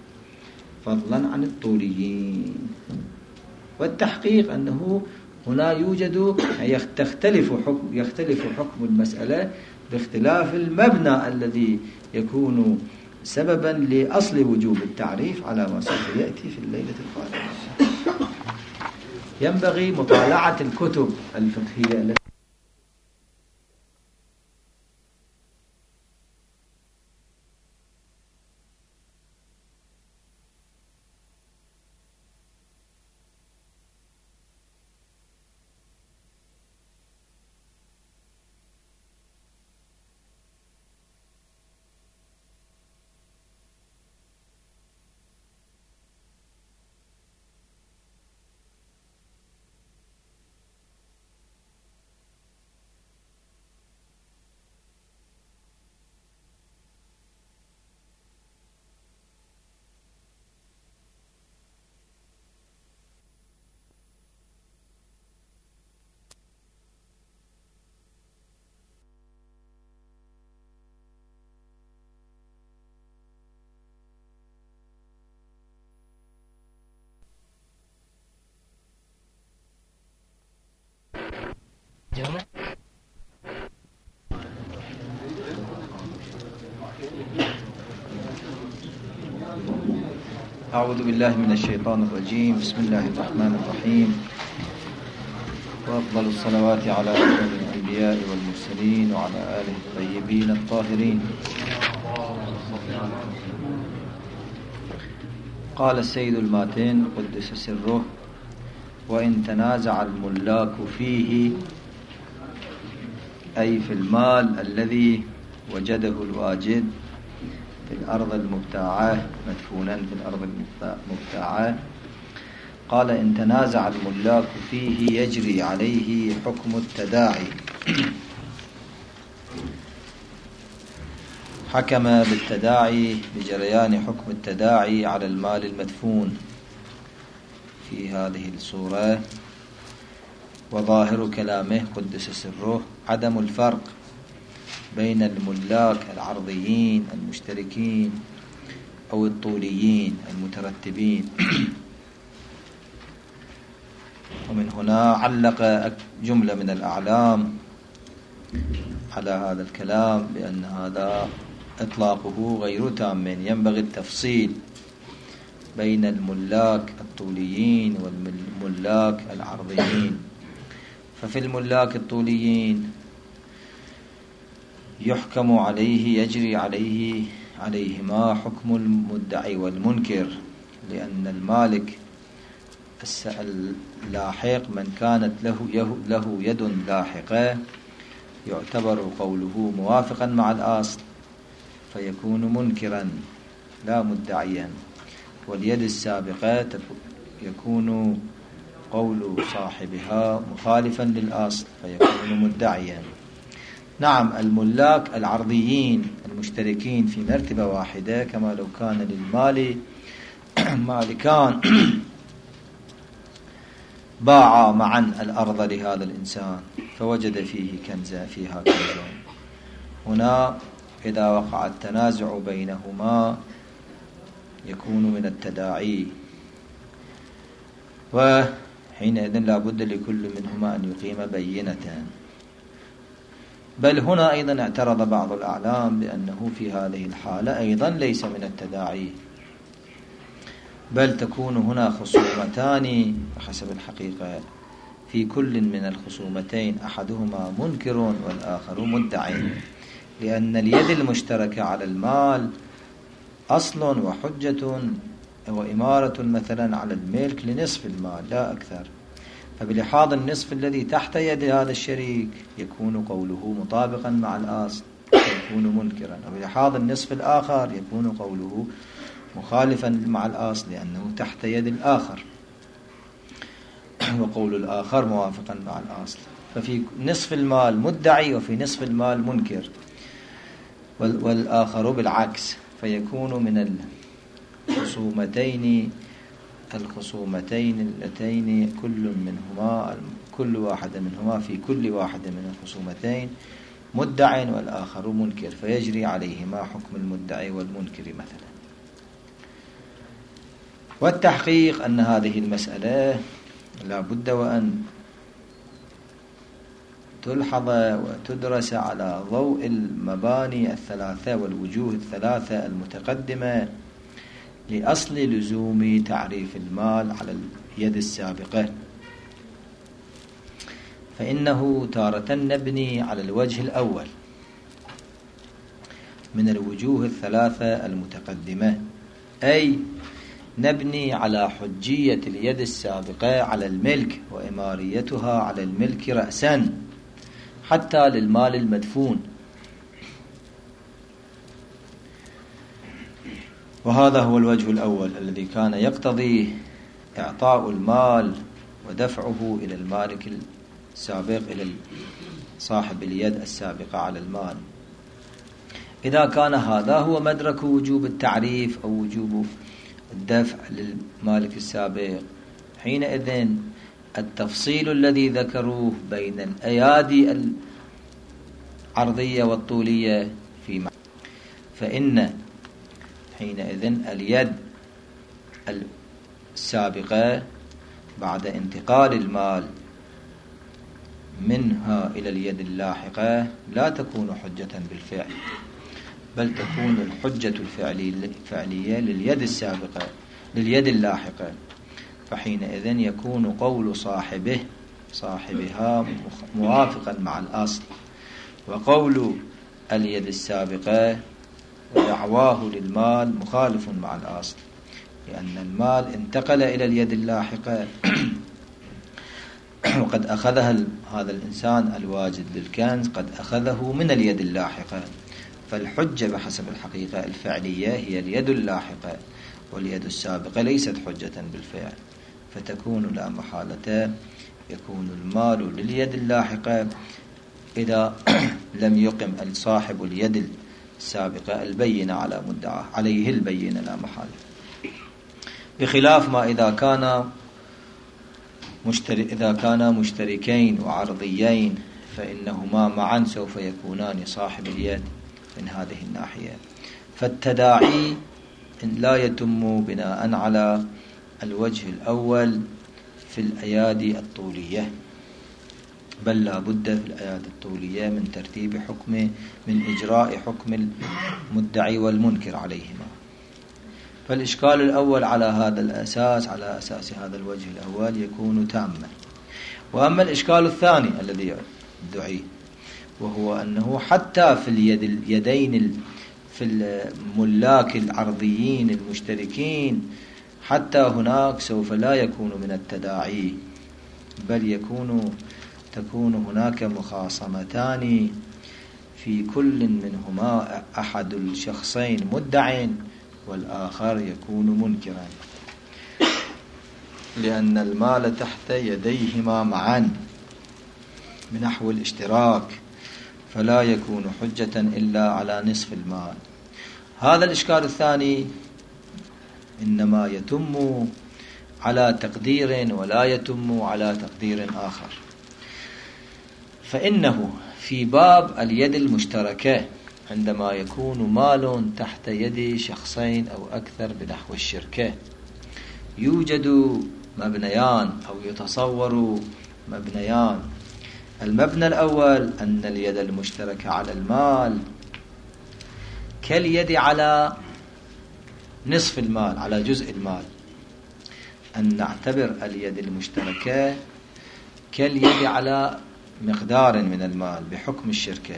فضلا عن الطوليين. والتحقيق أنه هنا يوجد يختلف حكم يختلف حكم المسألة باختلاف المبنى الذي يكون سببا لأصل وجوب التعريف على ما سوف يأتي في الليلة القادمة. ينبغي مطالعة الكتب الفقهية التي أعوذ بالله من الشيطان الرجيم. بسم الله الرحمن الرحيم. وأفضل الصلوات على أفضل الأنبياء والمرسلين وعلى آله الطيبين الطاهرين. قال السيد الماتن قدس سره: وإن تنازع الملاك فيه، أي في المال الذي وجده الواجد في الأرض المبتاعة، مدفونا في الأرض المبتاعة. قال: إن تنازع الملاك فيه يجري عليه حكم التداعي. حكم بالتداعي بجريان حكم التداعي على المال المدفون في هذه الصورة. وظاهر كلامه قدس سره عدم الفرق بين الملاك العرضيين المشتركين أو الطوليين المترتبين. ومن هنا علق جملة من الأعلام على هذا الكلام بأن هذا إطلاقه غير تام، ينبغي التفصيل بين الملاك الطوليين والملاك العرضيين. ففي الملاك الطوليين يحكم عليه، يجري عليه عليهما حكم المدعي والمنكر، لأن المالك اللاحق من كانت له له يد لاحقة يعتبر قوله موافقا مع الأصل فيكون منكرا لا مدعيا، واليد السابقة يكون قول صاحبها مخالفا للأصل فيكون مدعيا. نعم، الملاك العرضيين المشتركين في مرتبة واحدة، كما لو كان للمال مالكان باعا معا الأرض لهذا الإنسان فوجد فيه كنزا فيها كنز. هنا إذا وقع التنازع بينهما يكون من التداعي، وحينئذ لا بد لكل منهما أن يقيم بينة. بل هنا أيضا اعترض بعض الأعلام بأنه في هذه الحالة أيضا ليس من التداعي، بل تكون هنا خصومتان حسب الحقيقة، في كل من الخصومتين أحدهما منكر والآخر مدعي، لأن اليد المشتركة على المال أصل وحجة وإمارة مثلا على الملك لنصف المال لا أكثر، فبلحاظ النصف الذي تحت يد هذا الشريك يكون قوله مطابقا مع الأصل يكون منكرا، وبلحاظ النصف الآخر يكون قوله مخالفا مع الأصل لأنه تحت يد الآخر، وقول الآخر موافقا مع الأصل. ففي نصف المال مدعي وفي نصف المال منكر، والآخر بالعكس، فيكون من الخصومتين الخصومتين اللتين كل منهما كل واحد منهما في كل واحد من الخصومتين مدع والآخر منكر، فيجري عليهما حكم المدعي والمنكر مثلا. والتحقيق أن هذه المسألة لا بد وأن تلحظ وتدرس على ضوء المباني الثلاثة والوجوه الثلاثة المتقدمة لأصل لزوم تعريف المال على اليد السابقة. فإنه تارة نبني على الوجه الأول من الوجوه الثلاثة المتقدمة، أي نبني على حجية اليد السابقة على الملك وإماريتها على الملك رأسا حتى للمال المدفون. وهذا هو الوجه الأول الذي كان يقتضي إعطاء المال ودفعه إلى المالك السابق، إلى صاحب اليد السابقة على المال. إذا كان هذا هو مدرك وجوب التعريف أو وجوب الدفع للمالك السابق، حينئذ التفصيل الذي ذكروه بين الأيادي العرضية والطولية في معنى، فإن حينئذ اليد السابقة بعد انتقال المال منها إلى اليد اللاحقة لا تكون حجة بالفعل، بل تكون الحجة الفعلية لليد السابقة، لليد اللاحقة، فحينئذ يكون قول صاحبه صاحبها موافقا مع الأصل، وقول اليد السابقة ودعواه للمال مخالف مع الأصل، لأن المال انتقل إلى اليد اللاحقة وقد أخذها هذا الإنسان الواجد للكنز قد أخذه من اليد اللاحقة، فالحجة بحسب الحقيقة الفعلية هي اليد اللاحقة، واليد السابقة ليست حجة بالفعل، فتكون لا محالة يكون المال لليد اللاحقة إذا لم يقم صاحب اليد السابقة البينة على مدعاه، عليه البينة لا محالة، بخلاف ما إذا كان مشتري إذا كانا مشتركين وعرضيين فإنهما معا سوف يكونان صاحب اليد من هذه الناحية. فالتداعي لا يتم بناء على الوجه الأول في الأيادي الطولية، بل لا بد في الأيادي الطولية من ترتيب حكمه، من إجراء حكم المدعي والمنكر عليهما. فالإشكال الأول على هذا الأساس على أساس هذا الوجه الأول يكون تاما. وأما الإشكال الثاني الذي يدعيه وهو أنه حتى في اليد اليدين في الملاك العرضيين المشتركين حتى هناك سوف لا يكون من التداعي، بل يكون تكون هناك مخاصمتان في كل منهما أحد الشخصين مدع والآخر يكون منكرا، لأن المال تحت يديهما معا بنحو الاشتراك، فلا يكون حجة إلا على نصف المال. هذا الإشكال الثاني إنما يتم على تقدير ولا يتم على تقدير آخر، فإنه في باب اليد المشتركة عندما يكون مال تحت يد شخصين أو أكثر بنحو الشركة يوجد مبنيان أو يتصور مبنيان. المبنى الأول أن اليد المشتركة على المال كاليد على نصف المال، على جزء المال، أن نعتبر اليد المشتركة كاليد على مقدار من المال بحكم الشركة.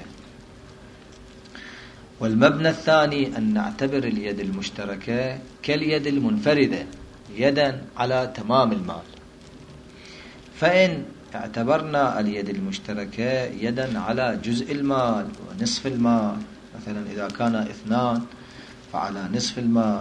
والمبنى الثاني أن نعتبر اليد المشتركة كاليد المنفردة يدا على تمام المال. فإن اعتبرنا اليد المشتركة يدا على جزء المال ونصف المال، مثلا إذا كان اثنان فعلى نصف المال،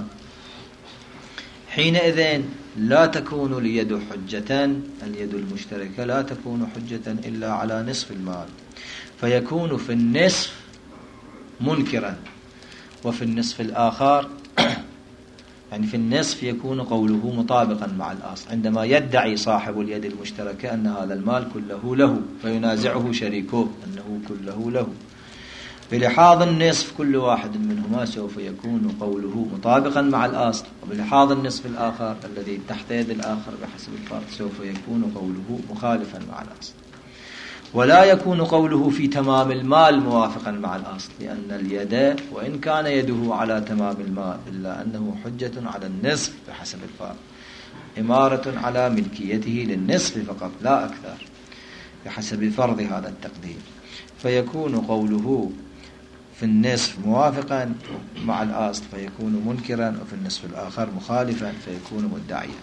حينئذ لا تكون اليد حجة، اليد المشتركة لا تكون حجة إلا على نصف المال، فيكون في النصف منكرا، وفي النصف الآخر يعني في النصف يكون قوله مطابقا مع الأصل، عندما يدعي صاحب اليد المشتركة أن هذا المال كله له فينازعه شريكه أنه كله له، بلحاظ النصف كل واحد منهما سوف يكون قوله مطابقا مع الأصل، وبلحاظ النصف الآخر الذي تحت يد الآخر بحسب الفرق سوف يكون قوله مخالفا مع الأصل. ولا يكون قوله في تمام المال موافقا مع الأصل، لأن اليد وإن كان يده على تمام المال إلا أنه حجة على النصف بحسب الفرق، إمارة على ملكيته للنصف فقط لا أكثر بحسب فرض هذا التقدير، فيكون قوله في النصف موافقا مع الأصل فيكون منكرا، وفي النصف الآخر مخالفا فيكون مدعيا.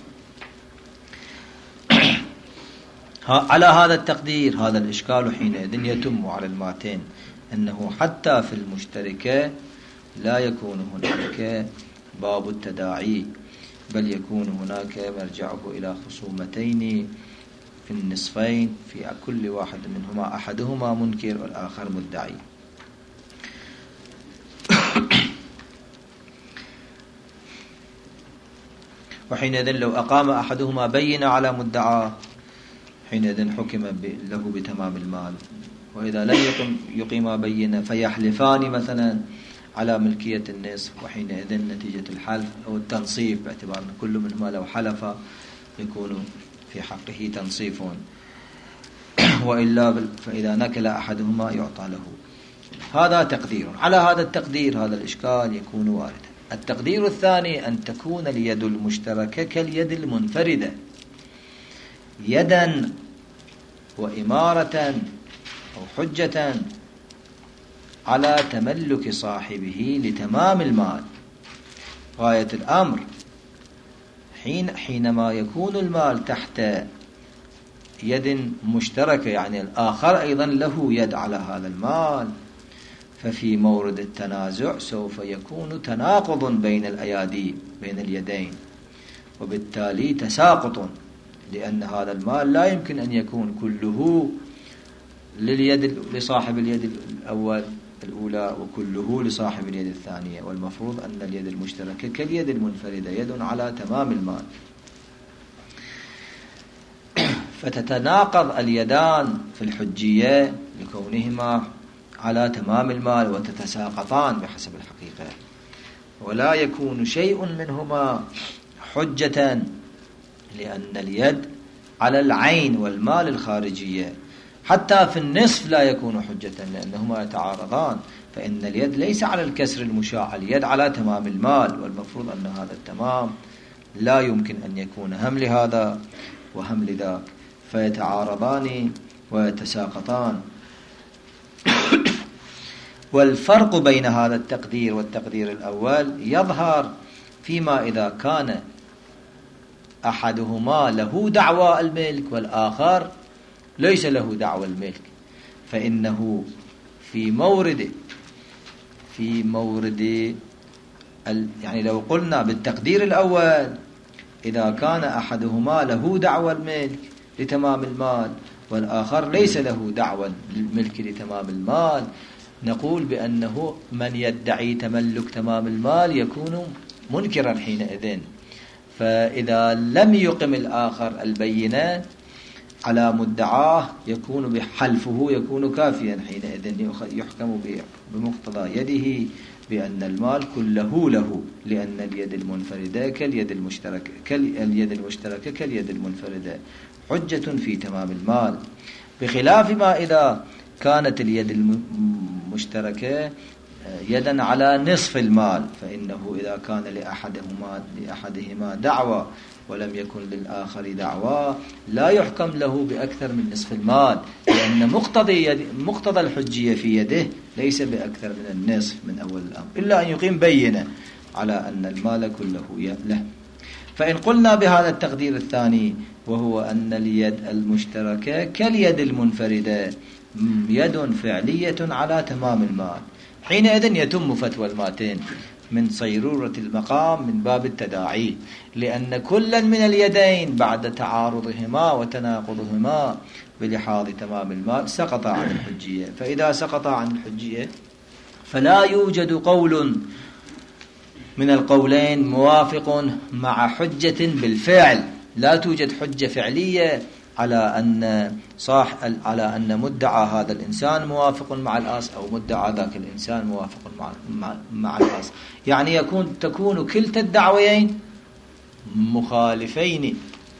على هذا التقدير هذا الإشكال حينئذ يتم على الماتين، أنه حتى في المشتركة لا يكون هناك باب التداعي، بل يكون هناك مرجعه إلى خصومتين في النصفين في كل واحد منهما أحدهما منكر والآخر مدعي. وحينئذ لو أقام أحدهما بينة على مدعاه حينئذ حكم له بتمام المال، وإذا لم يقم يقيم بينة فيحلفان مثلا على ملكية النصف، وحينئذ نتيجة الحلف أو التنصيف باعتبار أن كل منهما لو حلف يكون في حقه تنصيف، وإلا فإذا نكل أحدهما يعطى له. هذا تقدير. على هذا التقدير هذا الإشكال يكون واردا. التقدير الثاني أن تكون اليد المشتركة كاليد المنفردة، يدا وإمارة أو حجة على تملك صاحبه لتمام المال. غاية الأمر حين حينما يكون المال تحت يد مشتركة، يعني الآخر أيضا له يد على هذا المال، ففي مورد التنازع سوف يكون تناقض بين الأيادي بين اليدين، وبالتالي تساقط، لأن هذا المال لا يمكن أن يكون كله لليد لصاحب اليد الأول الأولى وكله لصاحب اليد الثانية، والمفروض أن اليد المشتركة كاليد المنفردة، يد على تمام المال. فتتناقض اليدان في الحجية لكونهما على تمام المال وتتساقطان بحسب الحقيقة، ولا يكون شيء منهما حجة، لأن اليد على العين والمال الخارجية، حتى في النصف لا يكون حجة لأنهما يتعارضان، فإن اليد ليس على الكسر المشاع، اليد على تمام المال، والمفروض أن هذا التمام لا يمكن أن يكون هم لهذا وهم لذاك، فيتعارضان ويتساقطان. والفرق بين هذا التقدير والتقدير الأول يظهر فيما إذا كان أحدهما له دعوى الملك والآخر ليس له دعوى الملك، فإنه في مورد في مورد يعني لو قلنا بالتقدير الأول إذا كان أحدهما له دعوى الملك لتمام المال والآخر ليس له دعوى الملك لتمام المال، نقول بأنه من يدعي تملك تمام المال يكون منكرا حينئذ، فإذا لم يقم الآخر البينة على مدعاه يكون بحلفه يكون كافيا، حينئذ يحكم بمقتضى يده بأن المال كله له، لأن اليد المنفردة كاليد المشتركة كاليد المشتركة كاليد المنفردة حجة في تمام المال، بخلاف ما إذا كانت اليد المشتركة يدا على نصف المال، فإنه إذا كان لأحدهما لأحدهما دعوة ولم يكن للآخر دعوة لا يحكم له بأكثر من نصف المال، لأن مقتضى يد مقتضى الحجية في يده ليس بأكثر من النصف من أول الأمر، إلا أن يقيم بينة على أن المال كله له. فإن قلنا بهذا التقدير الثاني وهو أن اليد المشتركة كاليد المنفردة يد فعلية على تمام المال، حينئذ يتم فتوى الماتين من صيرورة المقام من باب التداعي، لأن كلا من اليدين بعد تعارضهما وتناقضهما بلحاظ تمام المال سقط عن الحجية، فإذا سقط عن الحجية فلا يوجد قول من القولين موافق مع حجة بالفعل، لا توجد حجة فعلية على أن صاح على أن مدعى هذا الإنسان موافق مع الآس أو مدعى ذاك الإنسان موافق مع مع, مع الآس، يعني يكون تكون كلتا الدعويين مخالفين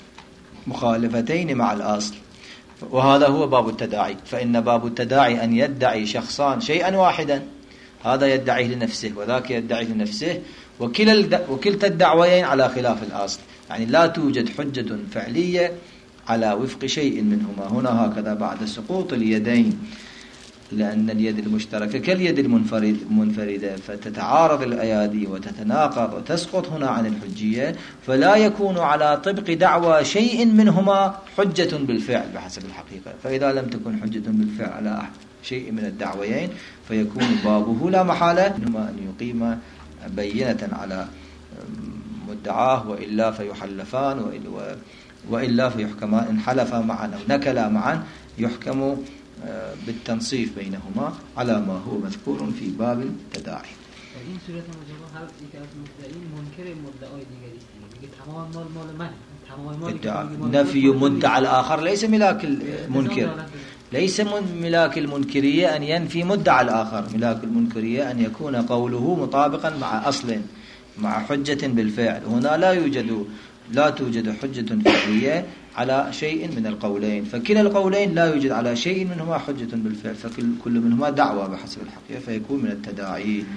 مخالفتين مع الأصل، وهذا هو باب التداعي. فإن باب التداعي أن يدعي شخصان شيئا واحدا، هذا يدعيه لنفسه وذاك يدعيه لنفسه، وكلا وكلتا الدعويين على خلاف الأصل، يعني لا توجد حجة فعلية على وفق شيء منهما. هنا هكذا بعد سقوط اليدين، لأن اليد المشتركة كاليد المنفردة فتتعارض الأيادي وتتناقض وتسقط هنا عن الحجية، فلا يكون على طبق دعوى شيء منهما حجة بالفعل بحسب الحقيقة. فإذا لم تكن حجة بالفعل على شيء من الدعويين فيكون بابه لا محالة إنما أن يقيم بينة على مدعاه، وإلا فيحلفان وإلا فيحكمان، إن حلفا معا أو نكلا معا يحكم بالتنصيف بينهما على ما هو مذكور في باب التداعي. این صورت مجموع هر یک از مدعین منکر مدعای دیگری است، میگه تمام مال مال من، تمام مال نفي مدعى الآخر ليس ملاك المنكر، ليس ملاك المنكرية أن ينفي مدعى الآخر، ملاك المنكرية أن يكون قوله مطابقا مع أصل مع حجة بالفعل. هنا لا يوجد لا توجد حجة فعلية على شيء من القولين، فكلا القولين لا يوجد على شيء منهما حجة بالفعل، فكل منهما دعوة بحسب الحقيقة، فيكون من التداعي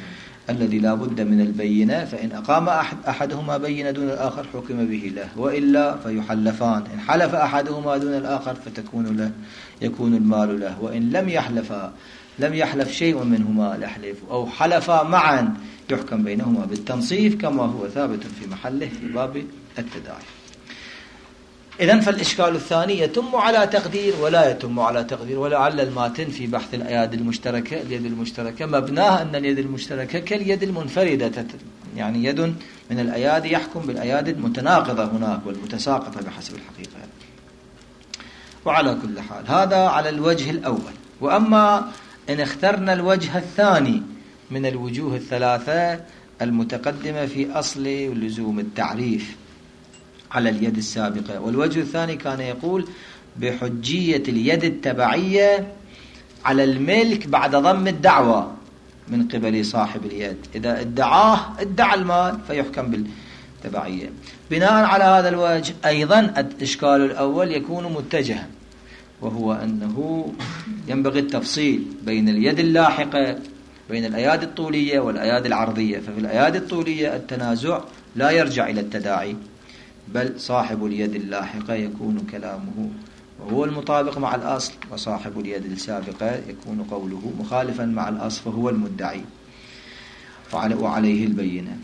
الذي لا بد من البينة، فإن أقام أحد أحدهما بينة دون الآخر حكم به له، وإلا فيحلفان. إن حلف أحدهما دون الآخر فتكون له يكون المال له، وإن لم يحلفا لم يحلف شيء منهما لحلف أو حلفا معا يحكم بينهما بالتنصيف كما هو ثابت في محله في باب التداعي. إذن فالإشكال الثاني يتم على تقدير ولا يتم على تقدير، ولعل الماتن في بحث الأياد المشتركة اليد المشتركة مبناها أن اليد المشتركة كاليد المنفردة، يعني يد من الأيادي يحكم بالأيادي المتناقضة هناك والمتساقطة بحسب الحقيقة. وعلى كل حال هذا على الوجه الأول. وأما إن اخترنا الوجه الثاني من الوجوه الثلاثة المتقدمة في أصل لزوم التعريف على اليد السابقة، والوجه الثاني كان يقول بحجية اليد التبعية على الملك بعد ضم الدعوة من قبل صاحب اليد. إذا ادعاه ادعى المال فيحكم بالتبعية. بناء على هذا الوجه أيضا الإشكال الأول يكون متجها، وهو أنه ينبغي التفصيل بين اليد اللاحقة بين الأيادي الطولية والأيادي العرضية. ففي الأيادي الطولية التنازع لا يرجع إلى التداعي، بل صاحب اليد اللاحقة يكون كلامه وهو المطابق مع الأصل، وصاحب اليد السابقة يكون قوله مخالفا مع الأصل فهو المدعي وعليه البينة.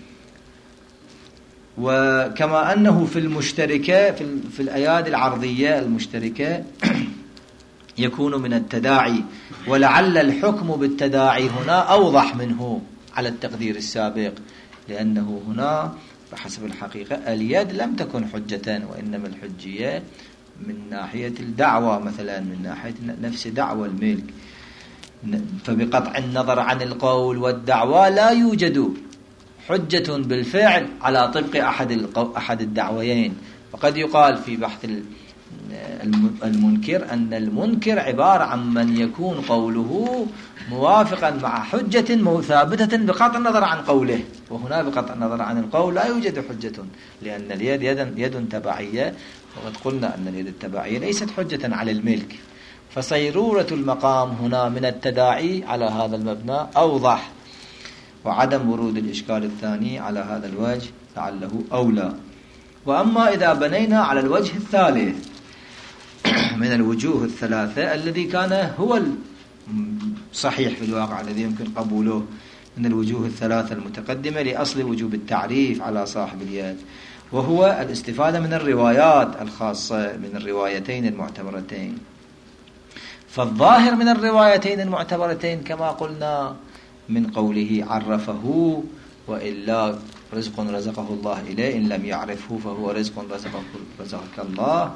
وكما أنه في المشتركة في الأيادي العرضية المشتركة يكون من التداعي، ولعل الحكم بالتداعي هنا أوضح منه على التقدير السابق، لأنه هنا بحسب الحقيقة اليد لم تكن حجة، وإنما الحجية من ناحية الدعوة، مثلا من ناحية نفس دعوة الملك. فبقطع النظر عن القول والدعوة لا يوجد حجة بالفعل على طبق أحد أحد الدعويين. وقد يقال في بحث المنكر أن المنكر عبارة عن من يكون قوله موافقا مع حجة ثابتة بقطع النظر عن قوله، وهنا بقطع النظر عن القول لا يوجد حجة، لأن اليد يد, يد تبعية، وقد قلنا أن اليد التبعية ليست حجة على الملك. فصيرورة المقام هنا من التداعي على هذا المبنى أوضح، وعدم ورود الإشكال الثاني على هذا الوجه لعله أولى. وأما إذا بنينا على الوجه الثالث من الوجوه الثلاثة الذي كان هو الصحيح في الواقع الذي يمكن قبوله من الوجوه الثلاثة المتقدمة لأصل وجوب التعريف على صاحب اليد، وهو الاستفادة من الروايات الخاصة من الروايتين المعتبرتين. فالظاهر من الروايتين المعتبرتين كما قلنا من قوله عرفه وإلا رزق رزقه الله إليه، إن لم يعرفه فهو رزق رزقه رزقك الله.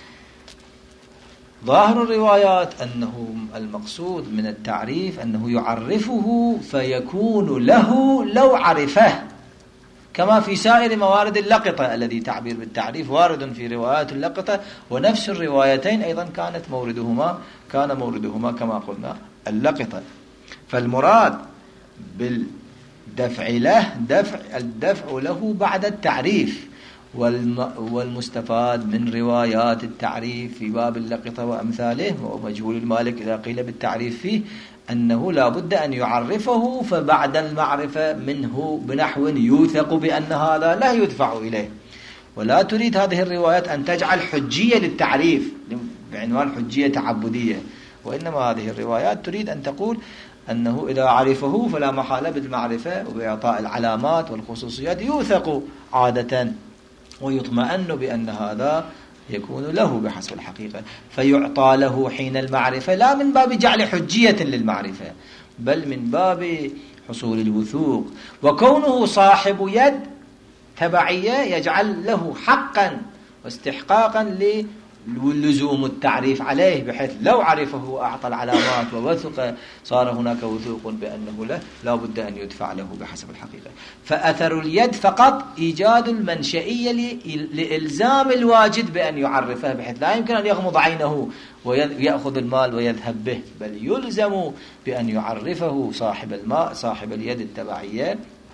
ظاهر الروايات أنه المقصود من التعريف أنه يعرفه فيكون له لو عرفه، كما في سائر موارد اللقطة الذي تعبير بالتعريف وارد في روايات اللقطة، ونفس الروايتين أيضا كانت موردهما كان موردهما كما قلنا اللقطة. فالمراد بالدفع له دفع الدفع له بعد التعريف، والمستفاد من روايات التعريف في باب اللقطة وأمثاله ومجهول المالك إذا قيل بالتعريف فيه أنه لا بد أن يعرفه، فبعد المعرفة منه بنحو يوثق بأن هذا لا يدفع إليه. ولا تريد هذه الروايات أن تجعل حجية للتعريف بعنوان حجية تعبدية، وإنما هذه الروايات تريد أن تقول أنه إذا عرفه فلا محالة بالمعرفة وبإعطاء العلامات والخصوصيات يوثق عادة ويطمئن بأن هذا يكون له بحسب الحقيقة، فيعطى له حين المعرفة لا من باب جعل حجية للمعرفة بل من باب حصول الوثوق. وكونه صاحب يد تبعية يجعل له حقا واستحقاقا للزوم التعريف عليه، بحيث لو عرفه وأعطى العلامات ووثق صار هناك وثوق بأنه له لا بد أن يدفع له بحسب الحقيقة. فأثر اليد فقط إيجاد المنشئية لإلزام الواجد بأن يعرفه، بحيث لا يمكن أن يغمض عينه ويأخذ المال ويذهب به، بل يلزم بأن يعرفه صاحب الماء صاحب اليد التبعية.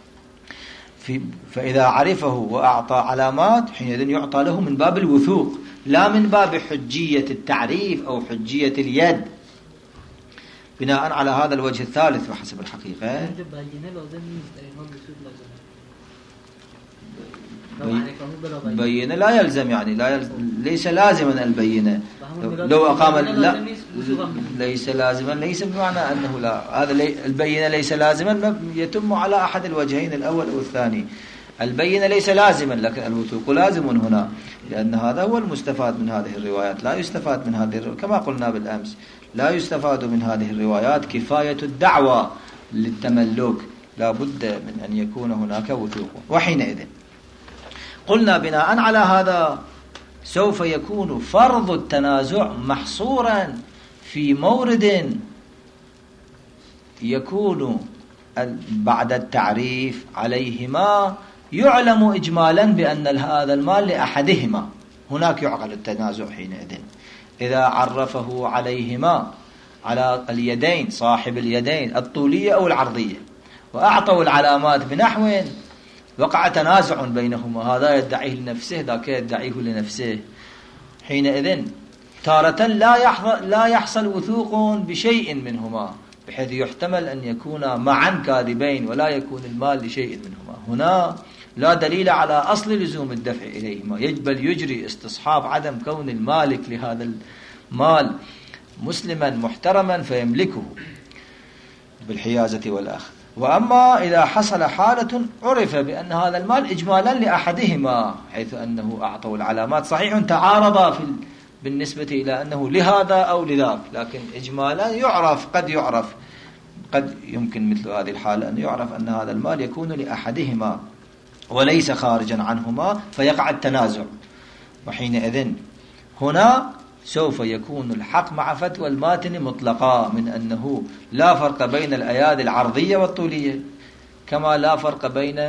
فإذا عرفه وأعطى علامات حينئذ يعطى له من باب الوثوق لا من باب حجية التعريف أو حجية اليد. بناء على هذا الوجه الثالث بحسب الحقيقة. بينة لا يلزم، يعني لا يلزم، ليس لازما البينة. لو أقام لا ليس لازما، ليس بمعنى أنه لا، هذا البينة ليس لازما يتم على أحد الوجهين الأول أو الثاني. البينة ليس لازما لكن الوثوق لازم هنا، لأن هذا هو المستفاد من هذه الروايات. لا يستفاد من هذه الروايات كما قلنا بالأمس، لا يستفاد من هذه الروايات كفاية الدعوة للتملك، لا بد من أن يكون هناك وثوق. وحينئذ قلنا بناء على هذا سوف يكون فرض التنازع محصورا في مورد يكون بعد التعريف عليهما يعلم إجمالا بأن هذا المال لأحدهما. هناك يعقل التنازع حينئذ إذا عرفه عليهما على اليدين، صاحب اليدين الطولية أو العرضية، وأعطوا العلامات بنحو وقع تنازع بينهما، هذا يدعيه لنفسه ذاك يدعيه لنفسه. حينئذ تارة لا يحصل, لا يحصل وثوق بشيء منهما، بحيث يحتمل أن يكونا معا كاذبين ولا يكون المال لشيء منهما. هنا لا دليل على أصل لزوم الدفع إليهما، بل يجري استصحاب عدم كون المالك لهذا المال مسلما محترما فيملكه بالحيازة والأخذ. وأما إذا حصل حالة عرف بأن هذا المال إجمالا لأحدهما، حيث أنه أعطوا العلامات، صحيح تعارضا في بالنسبة إلى أنه لهذا أو لذاك، لكن إجمالا يعرف، قد يعرف قد يمكن مثل هذه الحالة أن يعرف أن هذا المال يكون لأحدهما وليس خارجا عنهما فيقع التنازع. وحينئذ هنا سوف يكون الحق مع فتوى الماتن مطلقا من أنه لا فرق بين الأيادي العرضية والطولية، كما لا فرق بين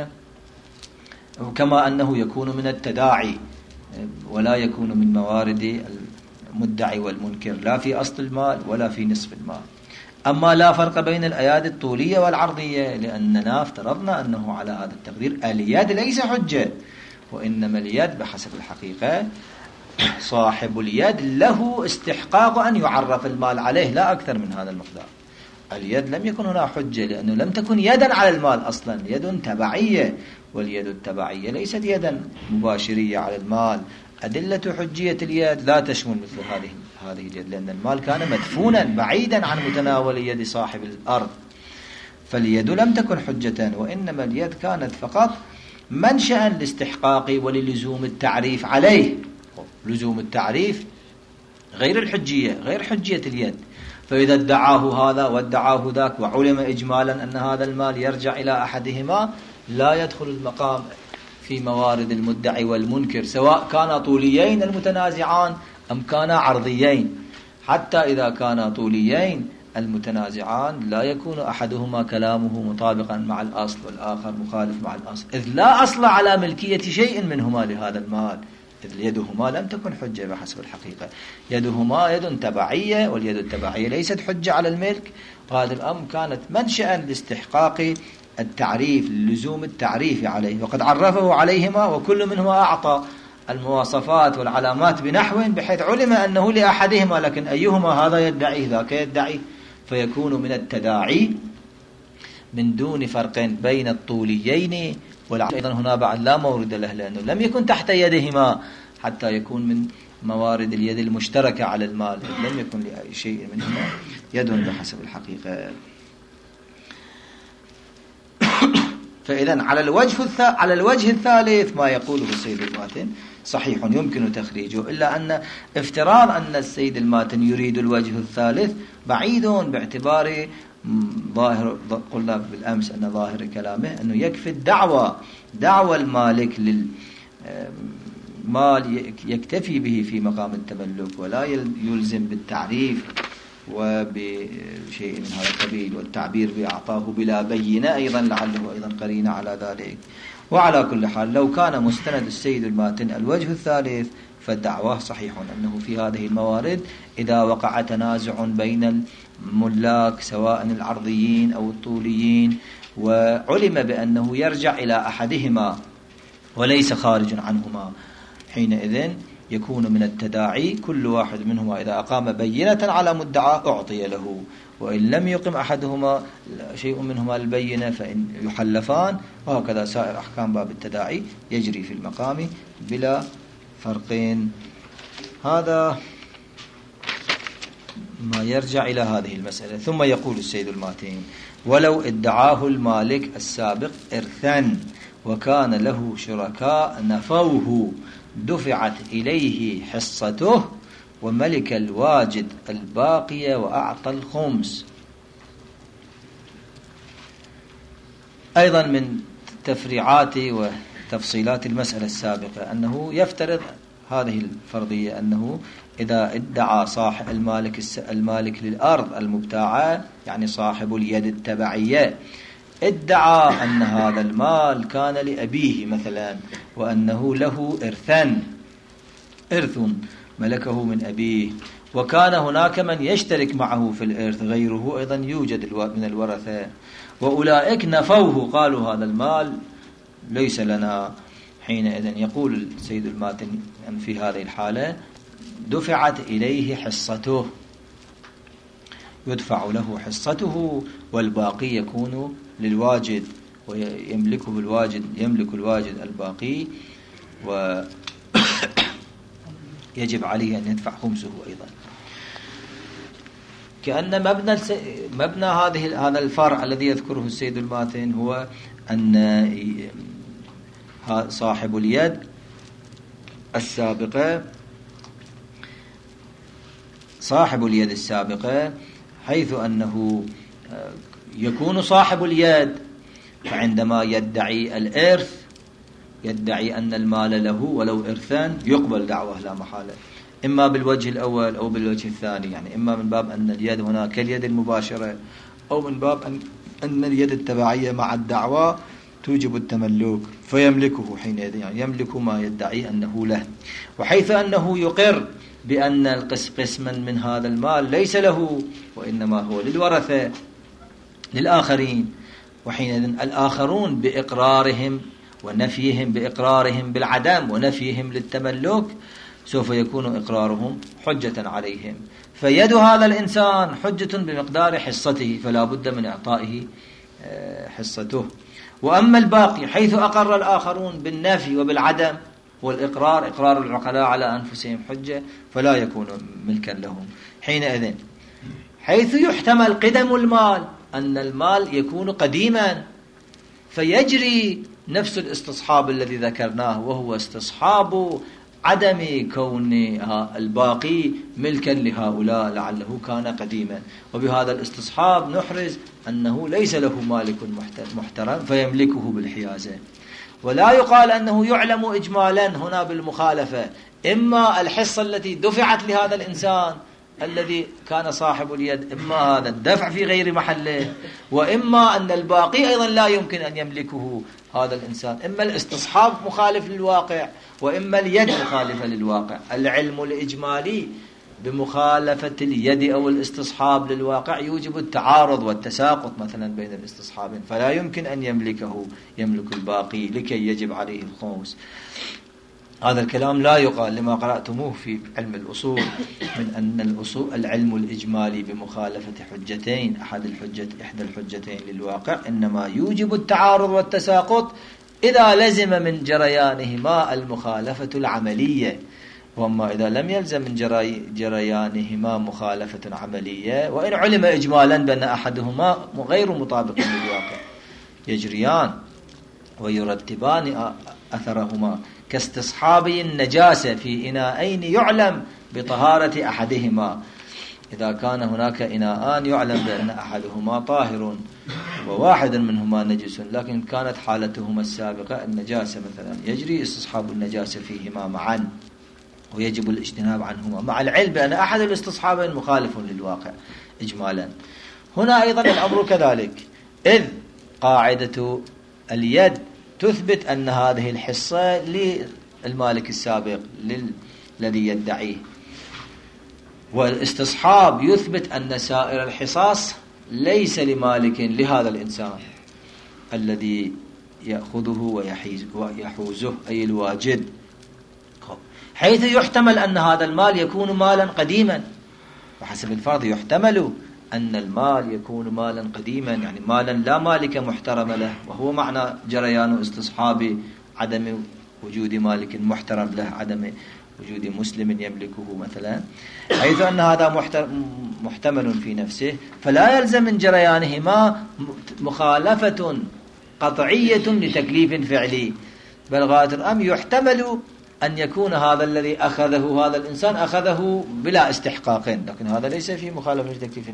كما أنه يكون من التداعي ولا يكون من موارد المدعي والمنكر، لا في أصل المال ولا في نصف المال. أما لا فرق بين الأيادي الطولية والعرضية، لأننا افترضنا أنه على هذا التقدير اليد ليس حجة، وإنما اليد بحسب الحقيقة صاحب اليد له استحقاق أن يعرف المال عليه، لا أكثر من هذا المقدار. اليد لم يكن هنا حجة لأنه لم تكن يدا على المال أصلا، يد تبعية، واليد التبعية ليست يدا مباشرية على المال. أدلة حجية اليد لا تشمل مثل هذه هذه اليد، لأن المال كان مدفونا بعيدا عن متناول يد صاحب الأرض، فاليد لم تكن حجة، وإنما اليد كانت فقط منشأ لاستحقاق وللزوم التعريف عليه. لزوم التعريف غير الحجية، غير حجية اليد. فإذا ادعاه هذا وادعاه ذاك وعلم إجمالا أن هذا المال يرجع إلى أحدهما، لا يدخل المقام في موارد المدعي والمنكر، سواء كانا طوليين المتنازعان أم كانا عرضيين. حتى إذا كانا طوليين المتنازعان لا يكون أحدهما كلامه مطابقا مع الأصل والآخر مخالف مع الأصل، إذ لا أصل على ملكية شيء منهما لهذا المال، إذ يدهما لم تكن حجة بحسب الحقيقة. يدهما يد تبعية، واليد التبعية ليست حجة على الملك، وهذا الأمر كانت منشأ لاستحقاق التعريف، لزوم التعريف عليه، وقد عرفه عليهما وكل منهما أعطى المواصفات والعلامات بنحو بحيث علم أنه لأحدهما، لكن أيهما هذا يدعي ذاك يدعي، فيكون من التداعي من دون فرق بين الطوليين والعرض. أيضا هنا بعد لا مورد له، لأنه لم يكن تحت يدهما حتى يكون من موارد اليد المشتركة على المال، لم يكن لأي شيء منهما يد بحسب الحقيقة. فإذا على الوجه على الوجه الثالث ما يقوله السيد الماتن صحيح يمكن تخريجه، إلا أن افتراض أن السيد الماتن يريد الوجه الثالث بعيد، باعتبار ظاهر قلنا بالأمس أن ظاهر كلامه أنه يكفي الدعوة دعوة المالك للمال يكتفي به في مقام التملك، ولا يلزم بالتعريف وبشيء من هذا القبيل، والتعبير بأعطاه بلا بينة أيضا لعله أيضا قرينة على ذلك. وعلى كل حال لو كان مستند السيد الماتن الوجه الثالث فالدعوة صحيح أنه في هذه الموارد إذا وقع تنازع بين الملاك سواء العرضيين أو الطوليين وعلم بأنه يرجع إلى أحدهما وليس خارج عنهما، حينئذ يكون من التداعي كل واحد منهما إذا أقام بينة على مدعى أعطي له، وإن لم يقم أحدهما شيء منهما البينة فإن يحلفان، وهكذا سائر أحكام باب التداعي يجري في المقام بلا فرقين. هذا ما يرجع إلى هذه المسألة. ثم يقول السيد الماتين: ولو ادعاه المالك السابق إرثا وكان له شركاء نفوه دفعت إليه حصته وملك الواجد الباقية وأعطى الخمس. أيضا من تفريعات وتفصيلات المسألة السابقة أنه يفترض هذه الفرضية، أنه إذا ادعى صاحب المالك المالك للأرض المبتاعة، يعني صاحب اليد التبعية، ادعى أن هذا المال كان لأبيه مثلا، وأنه له إرثا إرث ملكه من أبيه، وكان هناك من يشترك معه في الإرث غيره أيضا يوجد من الورثة، وأولئك نفوه قالوا هذا المال ليس لنا. حينئذ يقول السيد الماتن أن في هذه الحالة دفعت إليه حصته، يدفع له حصته والباقي يكون للواجد، ويملكه الواجد يملك الواجد الباقي، ويجب عليه أن يدفع خمسه أيضا. كأن مبنى الس... مبنى هذه هذا الفرع الذي يذكره السيد الماتن هو أن صاحب اليد السابقة صاحب اليد السابقة حيث أنه يكون صاحب اليد، فعندما يدعي الإرث يدعي أن المال له ولو إرثان يقبل دعوه لا محالة، إما بالوجه الأول أو بالوجه الثاني، يعني إما من باب أن اليد هنا كاليد المباشرة، أو من باب أن, أن اليد التبعية مع الدعوة توجب التملك فيملكه حينئذ، يعني يملك ما يدعي أنه له. وحيث أنه يقر بأن القسم قسما من هذا المال ليس له وإنما هو للورثة للآخرين، وحينئذ الآخرون بإقرارهم ونفيهم بإقرارهم بالعدم ونفيهم للتملك سوف يكون إقرارهم حجة عليهم، فيد هذا الإنسان حجة بمقدار حصته، فلا بد من إعطائه حصته. وأما الباقي حيث أقر الآخرون بالنفي وبالعدم والإقرار إقرار العقلاء على أنفسهم حجة، فلا يكون ملكا لهم. حينئذ حيث يحتمل قدم المال أن المال يكون قديما، فيجري نفس الاستصحاب الذي ذكرناه، وهو استصحاب عدم كون الباقي ملكا لهؤلاء لعله كان قديما، وبهذا الاستصحاب نحرز أنه ليس له مالك محترم فيملكه بالحيازة. ولا يقال أنه يعلم إجمالا هنا بالمخالفة، إما الحصة التي دفعت لهذا الإنسان الذي كان صاحب اليد، إما هذا الدفع في غير محله، وإما أن الباقي أيضا لا يمكن أن يملكه هذا الإنسان، إما الاستصحاب مخالف للواقع وإما اليد مخالفة للواقع. العلم الإجمالي بمخالفة اليد أو الاستصحاب للواقع يوجب التعارض والتساقط مثلا بين الاستصحابين، فلا يمكن أن يملكه يملك الباقي لكي يجب عليه الخمس. هذا الكلام لا يقال لما قرأتموه في علم الأصول من أن الأصول العلم الإجمالي بمخالفة حجتين أحد الحجة إحدى الحجتين للواقع إنما يوجب التعارض والتساقط إذا لزم من جريانهما المخالفة العملية، وأما إذا لم يلزم من جري جريانهما مخالفة عملية وإن علم إجمالا بأن أحدهما غير مطابق للواقع يجريان ويرتبان أثرهما، كاستصحابي النجاسة في إناءين يعلم بطهارة أحدهما، إذا كان هناك إناءان يعلم بأن أحدهما طاهر وواحد منهما نجس، لكن كانت حالتهما السابقة النجاسة مثلا، يجري استصحاب النجاسة فيهما معا ويجب الاجتناب عنهما مع العلم بأن أحد الاستصحابين مخالف للواقع إجمالا. هنا أيضا الأمر كذلك، إذ قاعدة اليد تثبت أن هذه الحصة للمالك السابق الذي يدعيه، والاستصحاب يثبت أن سائر الحصص ليس لمالك لهذا الإنسان الذي يأخذه ويحوزه أي الواجد، حيث يحتمل أن هذا المال يكون مالا قديما، وحسب الفرض يحتمل أن المال يكون مالا قديما، يعني مالا لا مالك محترم له، وهو معنى جريان استصحاب عدم وجود مالك محترم له، عدم وجود مسلم يملكه مثلا، حيث أن هذا محتمل في نفسه، فلا يلزم من جريانهما مخالفة قطعية لتكليف فعلي، بل غاية الأمر يحتمل أن يكون هذا الذي أخذه هذا الإنسان أخذه بلا استحقاق، لكن هذا ليس في مخالفة لتكليف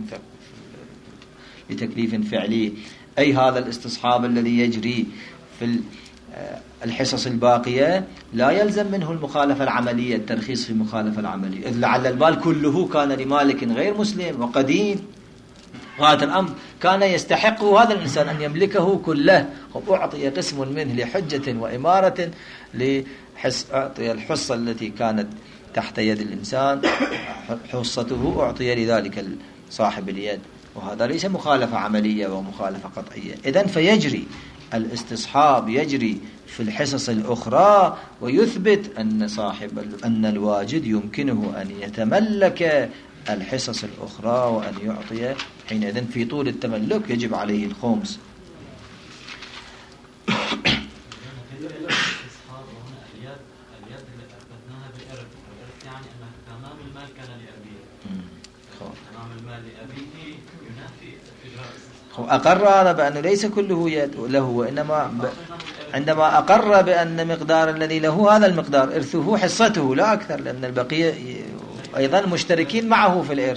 لتكليف فعلي، أي هذا الاستصحاب الذي يجري في الحصص الباقية لا يلزم منه المخالفة العملية، الترخيص في المخالفة العملية، إذ لعل المال كله كان لمالك غير مسلم وقديم، غاية الأمر كان يستحق هذا الإنسان أن يملكه كله، وأعطي قسم منه لحجة وإمارة، أعطي الحصة التي كانت تحت يد الإنسان حصته أعطي لذلك صاحب اليد، وهذا ليس مخالفة عملية ومخالفة قطعية. إذن فيجري الاستصحاب يجري في الحصص الأخرى، ويثبت أن صاحب أن الواجد يمكنه أن يتملك الحصص الأخرى وأن يعطي، حينئذ في طول التملك يجب عليه الخمس. أقر هذا بأنه ليس كله يد له، وإنما ب... عندما أقر بأن مقدار الذي له هذا المقدار إرثه حصته لا أكثر، لأن البقية أيضا مشتركين معه في الإرث.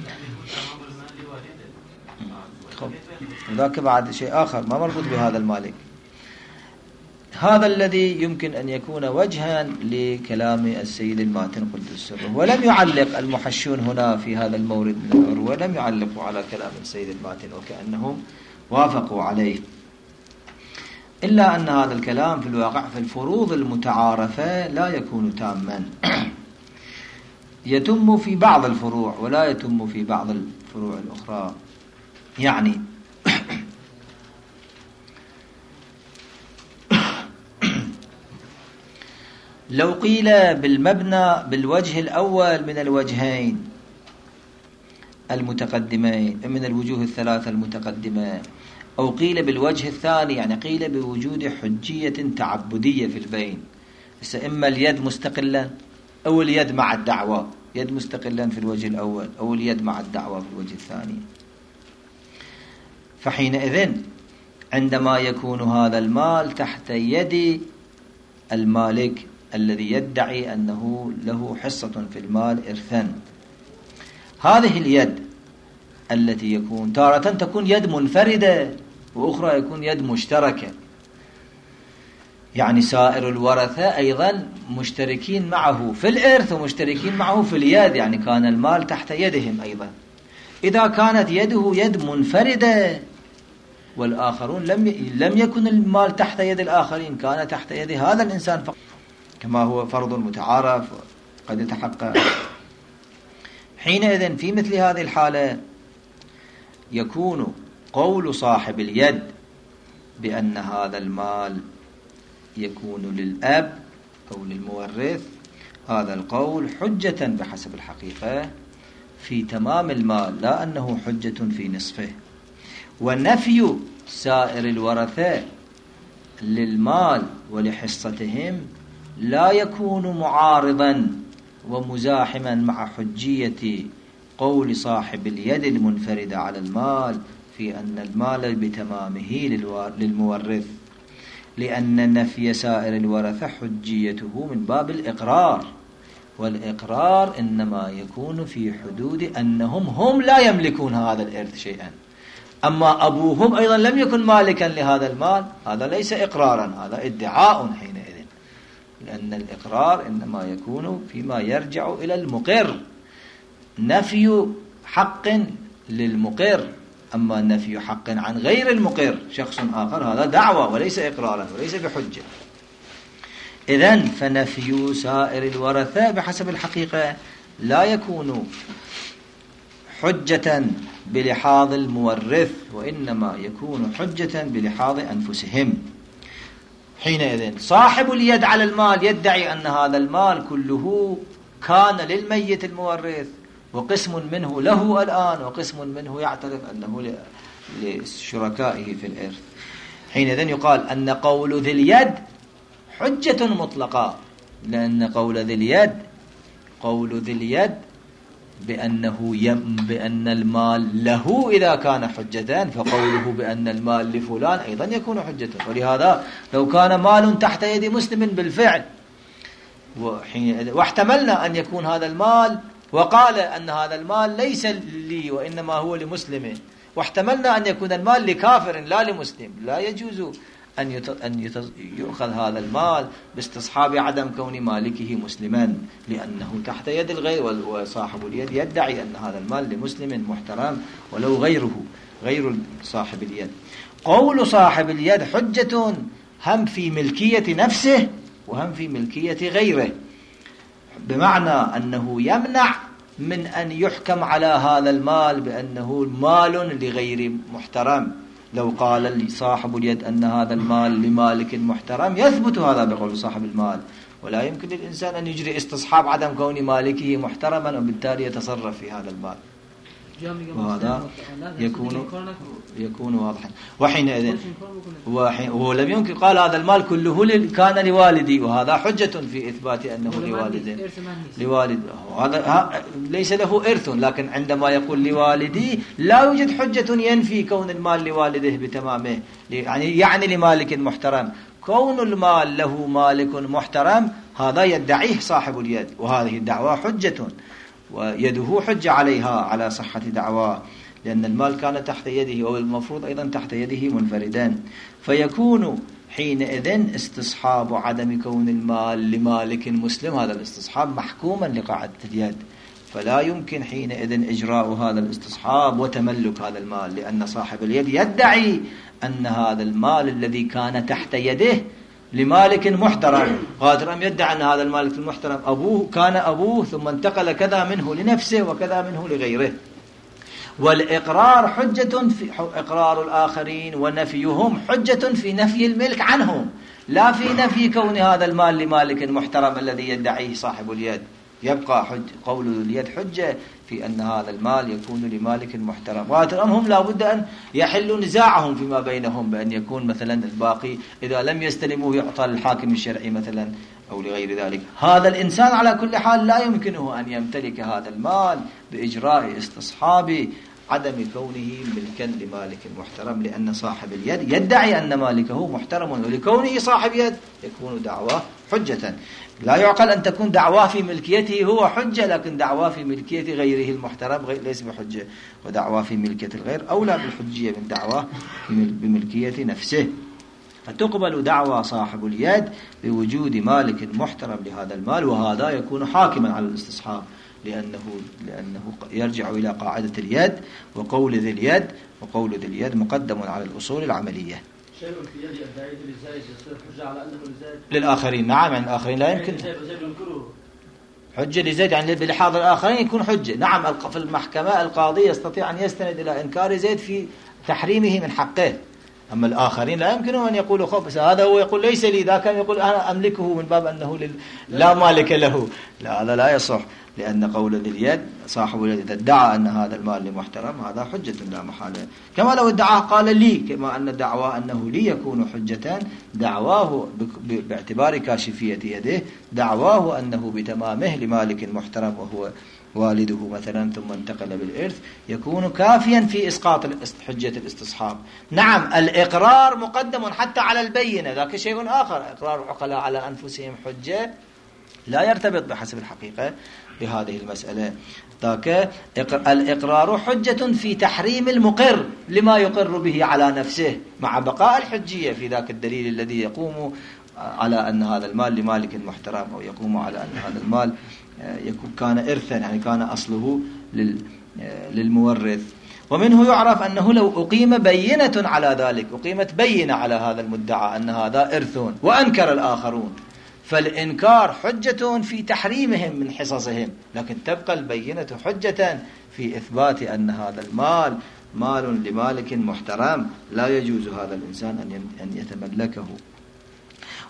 ذاك بعد شيء آخر ما مربوط بهذا المالك. هذا الذي يمكن أن يكون وجها لكلام السيد الماتن قدس سره، ولم يعلق المحشون هنا في هذا المورد من العروة، ولم يعلقوا على كلام السيد الماتن وكأنهم وافقوا عليه، إلا أن هذا الكلام في الواقع في الفروض المتعارفة لا يكون تاما، يتم في بعض الفروع ولا يتم في بعض الفروع الأخرى. يعني لو قيل بالمبنى بالوجه الأول من الوجهين المتقدمين من الوجوه الثلاثة المتقدمة، أو قيل بالوجه الثاني، يعني قيل بوجود حجية تعبدية في البين، إما اليد مستقلا أو اليد مع الدعوة، يد مستقلا في الوجه الأول أو اليد مع الدعوة في الوجه الثاني، فحينئذ عندما يكون هذا المال تحت يد المالك الذي يدعي أنه له حصة في المال إرثا، هذه اليد التي يكون تارة تكون يد منفردة وأخرى يكون يد مشتركة، يعني سائر الورثة أيضا مشتركين معه في الإرث ومشتركين معه في اليد، يعني كان المال تحت يدهم أيضا. إذا كانت يده يد منفردة والآخرون لم لم يكن المال تحت يد الآخرين، كان تحت يد هذا الإنسان فقط، كما هو فرض متعارف قد يتحقق. حينئذ في مثل هذه الحالة يكون قول صاحب اليد بأن هذا المال يكون للأب أو للمورث، هذا القول حجة بحسب الحقيقة في تمام المال، لا أنه حجة في نصفه. ونفي سائر الورثة للمال ولحصتهم لا يكون معارضا ومزاحما مع حجية قول صاحب اليد المنفردة على المال في أن المال بتمامه للمورث، لأن نفي سائر الورثة حجيته من باب الإقرار، والإقرار إنما يكون في حدود أنهم هم لا يملكون هذا الإرث شيئا، أما أبوهم أيضا لم يكن مالكا لهذا المال، هذا ليس إقرارا، هذا ادعاء حينئذ، لأن الإقرار إنما يكون فيما يرجع إلى المقر، نفي حق للمقر، أما نفي حق عن غير المقر شخص آخر هذا دعوة وليس إقرارا وليس بحجة. إذن فنفي سائر الورثة بحسب الحقيقة لا يكون حجة بلحاظ المورث، وإنما يكون حجة بلحاظ أنفسهم، حينئذ صاحب اليد على المال يدعي أن هذا المال كله كان للميت المورث، وقسم منه له الآن، وقسم منه يعترف أنه لشركائه في الإرث. حينئذ يقال أن قول ذي اليد حجة مطلقة، لأن قول ذي اليد قول ذي اليد بأنه يم بأن المال له إذا كان حجة، فقوله بأن المال لفلان أيضا يكون حجة. ولهذا لو كان مال تحت يد مسلم بالفعل واحتملنا أن يكون هذا المال، وقال أن هذا المال ليس لي وإنما هو لمسلم، واحتملنا أن يكون المال لكافر لا لمسلم، لا يجوز أن أن يؤخذ هذا المال باستصحاب عدم كون مالكه مسلما، لأنه تحت يد الغير، وصاحب اليد يدعي أن هذا المال لمسلم محترم ولو غيره غير صاحب اليد. قول صاحب اليد حجة هم في ملكية نفسه وهم في ملكية غيره، بمعنى أنه يمنع من أن يحكم على هذا المال بأنه مال لغير محترم. لو قال صاحب اليد أن هذا المال لمالك محترم يثبت هذا بقول صاحب المال، ولا يمكن للإنسان أن يجري استصحاب عدم كون مالكه محترما وبالتالي يتصرف في هذا المال، وهذا يكون يكون واضحا. وحينئذ هو لم يمكن قال هذا المال كله كان لوالدي، وهذا حجة في إثبات أنه لوالد لوالد هذا ليس له إرث، لكن عندما يقول لوالدي لا يوجد حجة ينفي كون المال لوالده بتمامه، يعني يعني لمالك محترم. كون المال له مالك محترم هذا يدعيه صاحب اليد، وهذه الدعوة حجة، ويده حجة عليها على صحة دعواه، لأن المال كان تحت يده والمفروض أيضا تحت يده منفردا. فيكون حينئذ استصحاب عدم كون المال لمالك مسلم، هذا الاستصحاب محكوما لقاعدة اليد، فلا يمكن حينئذ إجراء هذا الاستصحاب وتملك هذا المال، لأن صاحب اليد يدعي أن هذا المال الذي كان تحت يده لمالك محترم. قادر أم يدعي أن هذا المالك المحترم أبوه كان أبوه ثم انتقل كذا منه لنفسه وكذا منه لغيره. والإقرار حجة في إقرار الآخرين ونفيهم حجة في نفي الملك عنهم، لا في نفي كون هذا المال لمالك محترم الذي يدعيه صاحب اليد. يبقى حج قول اليد حجة في أن هذا المال يكون لمالك محترم. وهم لا بد أن يحلوا نزاعهم فيما بينهم بأن يكون مثلا الباقي إذا لم يستلموه يعطى للحاكم الشرعي مثلا أو لغير ذلك. هذا الإنسان على كل حال لا يمكنه أن يمتلك هذا المال بإجراء استصحاب عدم كونه ملكا لمالك محترم، لأن صاحب اليد يدعي أن مالكه محترم، ولكونه صاحب يد يكون دعواه حجة. لا يعقل أن تكون دعواه في ملكيته هو حجة، لكن دعواه في ملكية غيره المحترم غير ليس بحجة، ودعواه في ملكية الغير أولى بالحجية من دعواه بملكية نفسه. فتقبل دعوى صاحب اليد بوجود مالك محترم لهذا المال، وهذا يكون حاكما على الاستصحاب، لأنه لأنه يرجع إلى قاعدة اليد وقول ذي اليد، وقول ذي اليد مقدم على الأصول العملية. شيء في يد الداعي للزائد يصير حجة على أنه لزائد للآخرين. نعم، عن الآخرين لا يمكن حجة لزيد، يعني بلحاظ الآخرين يكون حجة. نعم، في المحكمة القاضي يستطيع أن يستند إلى إنكار زيد في تحريمه من حقه، أما الآخرين لا يمكنهم أن يقولوا خب بس هذا هو يقول ليس لي، ذا كان يقول أنا أملكه من باب أنه لل... لا مالك له. لا، هذا لا يصح، لأن قول ذي اليد صاحب اليد إذا ادعى أن هذا المال لمحترم هذا حجة لا محالة، كما لو ادعاه قال لي، كما أن دعواه أنه لي يكون حجة، دعواه باعتبار كاشفية يده، دعواه أنه بتمامه لمالك محترم وهو والده مثلا ثم انتقل بالإرث يكون كافيا في إسقاط حجة الاستصحاب. نعم، الإقرار مقدم حتى على البينة، ذاك شيء آخر. إقرار العقلاء على أنفسهم حجة لا يرتبط بحسب الحقيقة بهذه المسألة. ذاك الإقرار حجة في تحريم المقر لما يقر به على نفسه، مع بقاء الحجية في ذاك الدليل الذي يقوم على أن هذا المال لمالك محترم، أو يقوم على أن هذا المال يكون كان إرثا، يعني كان أصله للمورث. ومنه يعرف أنه لو أقيم بينة على ذلك، أقيمت بينة على هذا المدعى أن هذا إرث وأنكر الآخرون، فالإنكار حجة في تحريمهم من حصصهم، لكن تبقى البينة حجة في إثبات أن هذا المال مال لمالك محترم لا يجوز هذا الإنسان أن يتملكه.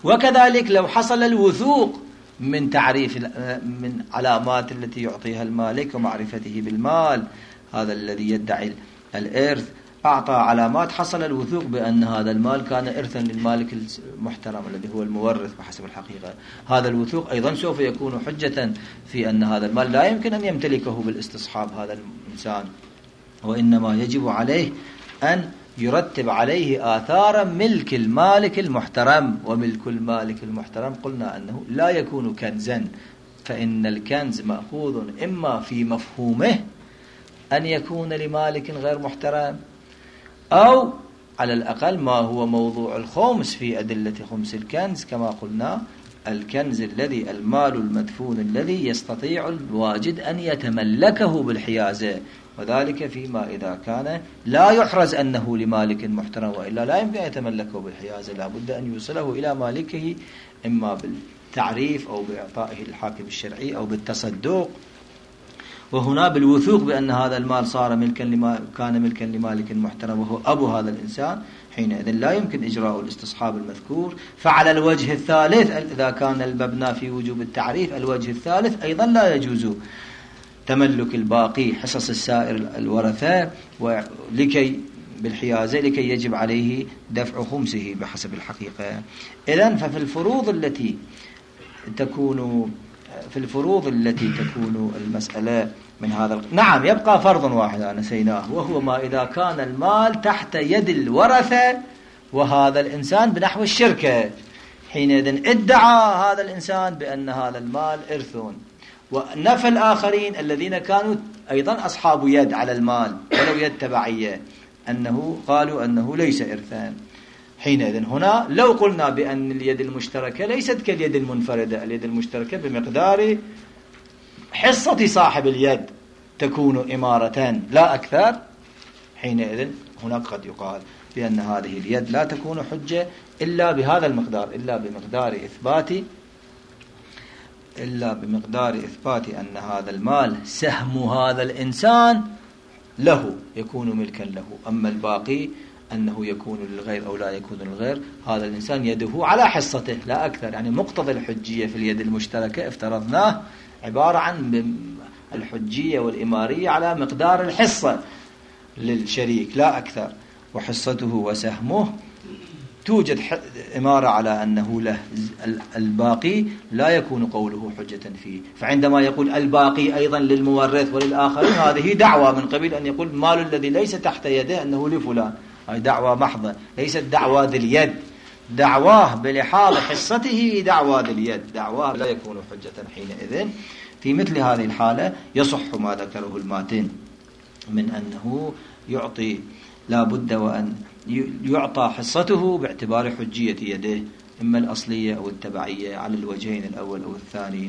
وكذلك لو حصل الوثوق من تعريف من علامات التي يعطيها المالك ومعرفته بالمال، هذا الذي يدعي الإرث أعطى علامات حصل الوثوق بأن هذا المال كان إرثا للمالك المحترم الذي هو المورث بحسب الحقيقة. هذا الوثوق أيضا سوف يكون حجة في أن هذا المال لا يمكن أن يمتلكه بالاستصحاب هذا الإنسان، وإنما يجب عليه أن يرتب عليه آثار ملك المالك المحترم. وملك المالك المحترم قلنا أنه لا يكون كنزا، فإن الكنز مأخوذ إما في مفهومه أن يكون لمالك غير محترم، أو على الأقل ما هو موضوع الخمس في أدلة خمس الكنز كما قلنا الكنز الذي المال المدفون الذي يستطيع الواجد أن يتملكه بالحيازة، وذلك فيما إذا كان لا يحرز أنه لمالك محترم، وإلا لا يمكن أن يتملكه بالحيازة، لا بد أن يوصله إلى مالكه إما بالتعريف أو بإعطائه الحاكم الشرعي أو بالتصدق. وهنا بالوثوق بأن هذا المال صار ملكا لما كان ملكا لمالك محترم وهو أبو هذا الإنسان، حينئذ لا يمكن إجراء الاستصحاب المذكور. فعلى الوجه الثالث إذا كان المبنى في وجوب التعريف، الوجه الثالث أيضا لا يجوز تملك الباقي حصص السائر الورثة ولكي بالحيازة لكي يجب عليه دفع خمسه بحسب الحقيقة. إذن ففي الفروض التي تكون في الفروض التي تكون المسألة من هذا الق... نعم يبقى فرض واحد نسيناه، وهو ما إذا كان المال تحت يد الورثة وهذا الإنسان بنحو الشركة، حينئذ ادعى هذا الإنسان بأن هذا المال إرثون، ونفى الآخرين الذين كانوا أيضا أصحاب يد على المال ولو يد تبعية أنه قالوا أنه ليس إرثان. حينئذ هنا لو قلنا بأن اليد المشتركة ليست كاليد المنفردة، اليد المشتركة بمقدار حصة صاحب اليد تكون إمارة لا أكثر، حينئذ هناك قد يقال بأن هذه اليد لا تكون حجة إلا بهذا المقدار، إلا بمقدار إثبات إلا بمقدار إثبات أن هذا المال سهم هذا الإنسان له يكون ملكا له، أما الباقي أنه يكون للغير أو لا يكون للغير، هذا الإنسان يده على حصته لا أكثر. يعني مقتضى الحجية في اليد المشتركة افترضناه عبارة عن الحجية والإمارية على مقدار الحصة للشريك لا أكثر، وحصته وسهمه توجد إمارة على أنه له الباقي لا يكون قوله حجة فيه. فعندما يقول الباقي أيضا للمورث وللآخرين هذه دعوة من قبيل أن يقول المال الذي ليس تحت يده أنه لفلان، هذه دعوة محضة ليست دعوة ذي اليد، دعواه بلحاظ حصته دعوة ذي اليد، دعواه لا يكون حجة حينئذ. في مثل هذه الحالة يصح ما ذكره الماتن من أنه يعطي لا بد وأن يعطى حصته باعتبار حجية يده إما الأصلية أو التبعية على الوجهين الأول أو الثاني.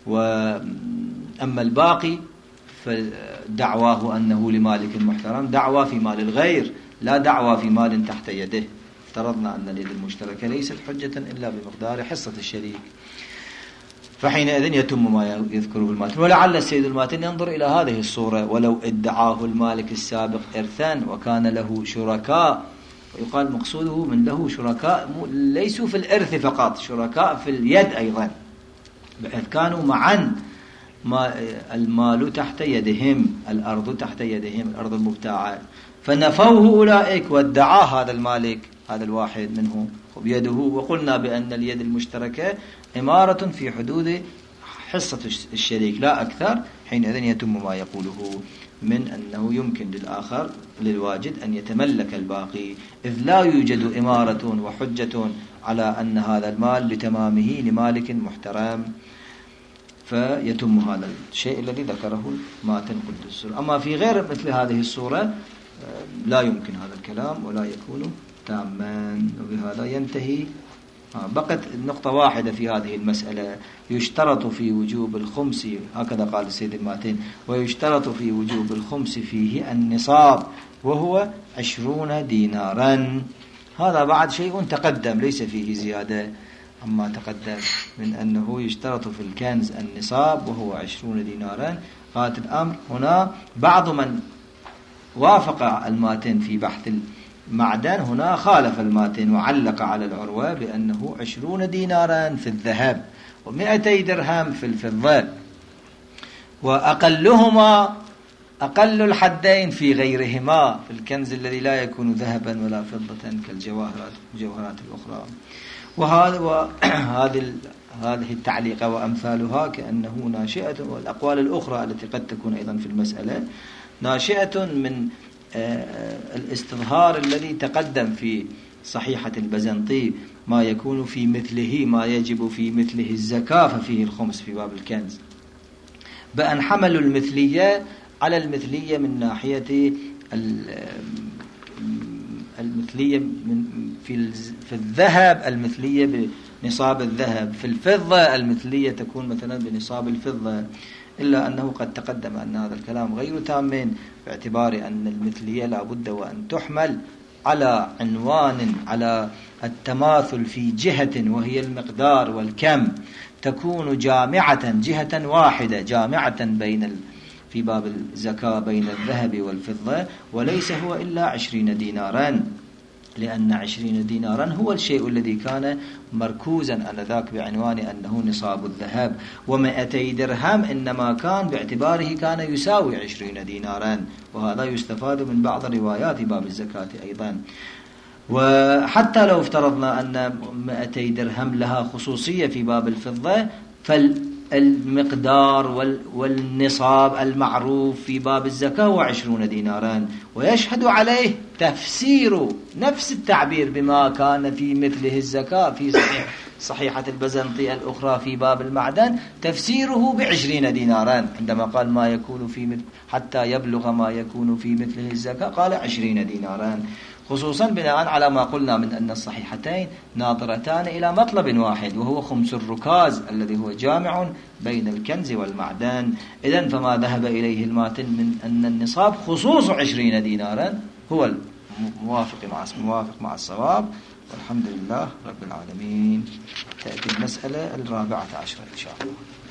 وأما الباقي فدعواه أنه لمالك محترم دعوى في مال الغير لا دعوى في مال تحت يده. افترضنا أن اليد المشتركة ليست حجة إلا بمقدار حصة الشريك، فحينئذ يتم ما يذكره الماتن. ولعل السيد الماتن ينظر إلى هذه الصورة: ولو ادعاه المالك السابق إرثا وكان له شركاء، ويقال مقصوده من له شركاء ليسوا في الإرث فقط، شركاء في اليد أيضا، بحيث كانوا معا ما المال تحت يدهم، الأرض تحت يدهم، الأرض المبتاعة، فنفوه أولئك وادعاه هذا المالك هذا الواحد منهم بيده. وقلنا بأن اليد المشتركة إمارة في حدود حصة الشريك لا أكثر، حينئذ يتم ما يقوله من أنه يمكن للآخر للواجد أن يتملك الباقي، إذ لا يوجد إمارة وحجة على أن هذا المال لتمامه لمالك محترم، فيتم هذا الشيء الذي ذكره ماتن قدس. أما في غير مثل هذه الصورة لا يمكن هذا الكلام ولا يكون تاما. وبهذا ينتهي. بقت نقطة واحدة في هذه المسألة: يشترط في وجوب الخمس، هكذا قال السيد الماتن، ويشترط في وجوب الخمس فيه النصاب وهو عشرون دينارا. هذا بعد شيء تقدم ليس فيه زيادة أما تقدم من أنه يشترط في الكنز النصاب وهو عشرون دينارا. قالت الأمر هنا بعض من وافق الماتن في بحث معدن هنا خالف الماتن وعلق على العروة بأنه عشرون دينارا في الذهب ومئتي درهم في الفضة، وأقلهما أقل الحدين في غيرهما في الكنز الذي لا يكون ذهبا ولا فضة كالجواهرات الجوهرات الأخرى. وهذا وهذه هذه التعليقة وأمثالها كأنه ناشئة، والأقوال الأخرى التي قد تكون أيضا في المسألة ناشئة من الاستظهار الذي تقدم في صحيحة البزنطي، ما يكون في مثله ما يجب في مثله الزكاة ففيه الخمس في باب الكنز، بأن حملوا المثلية على المثلية من ناحية المثلية من في في الذهب المثلية بنصاب الذهب، في الفضة المثلية تكون مثلا بنصاب الفضة، إلا أنه قد تقدم أن هذا الكلام غير تام باعتبار أن المثلية لا بد وأن تحمل على عنوان على التماثل في جهة وهي المقدار والكم، تكون جامعة جهة واحدة جامعة بين في باب الزكاة بين الذهب والفضة، وليس هو إلا عشرين دينارا، لأن عشرين دينارا هو الشيء الذي كان مركوزا آنذاك بعنوان أنه نصاب الذهب، ومئتي درهم إنما كان باعتباره كان يساوي عشرين دينارا، وهذا يستفاد من بعض روايات باب الزكاة أيضا. وحتى لو افترضنا أن مئتي درهم لها خصوصية في باب الفضة، فالمقدار والنصاب المعروف في باب الزكاة هو عشرون دينارا، ويشهد عليه تفسير نفس التعبير بما كان في مثله الزكاة في صحيح صحيحة البزنطي الأخرى في باب المعدن، تفسيره بعشرين دينارا، عندما قال ما يكون في مثل حتى يبلغ ما يكون في مثله الزكاة قال عشرين دينارا، خصوصا بناء على ما قلنا من أن الصحيحتين ناظرتان إلى مطلب واحد وهو خمس الركاز الذي هو جامع بين الكنز والمعدن. إذن فما ذهب إليه الماتن من أن النصاب خصوص عشرين دينارا هو الموافق مع موافق مع الصواب، والحمد لله رب العالمين. تأتي المسألة الرابعة عشرة إن شاء الله.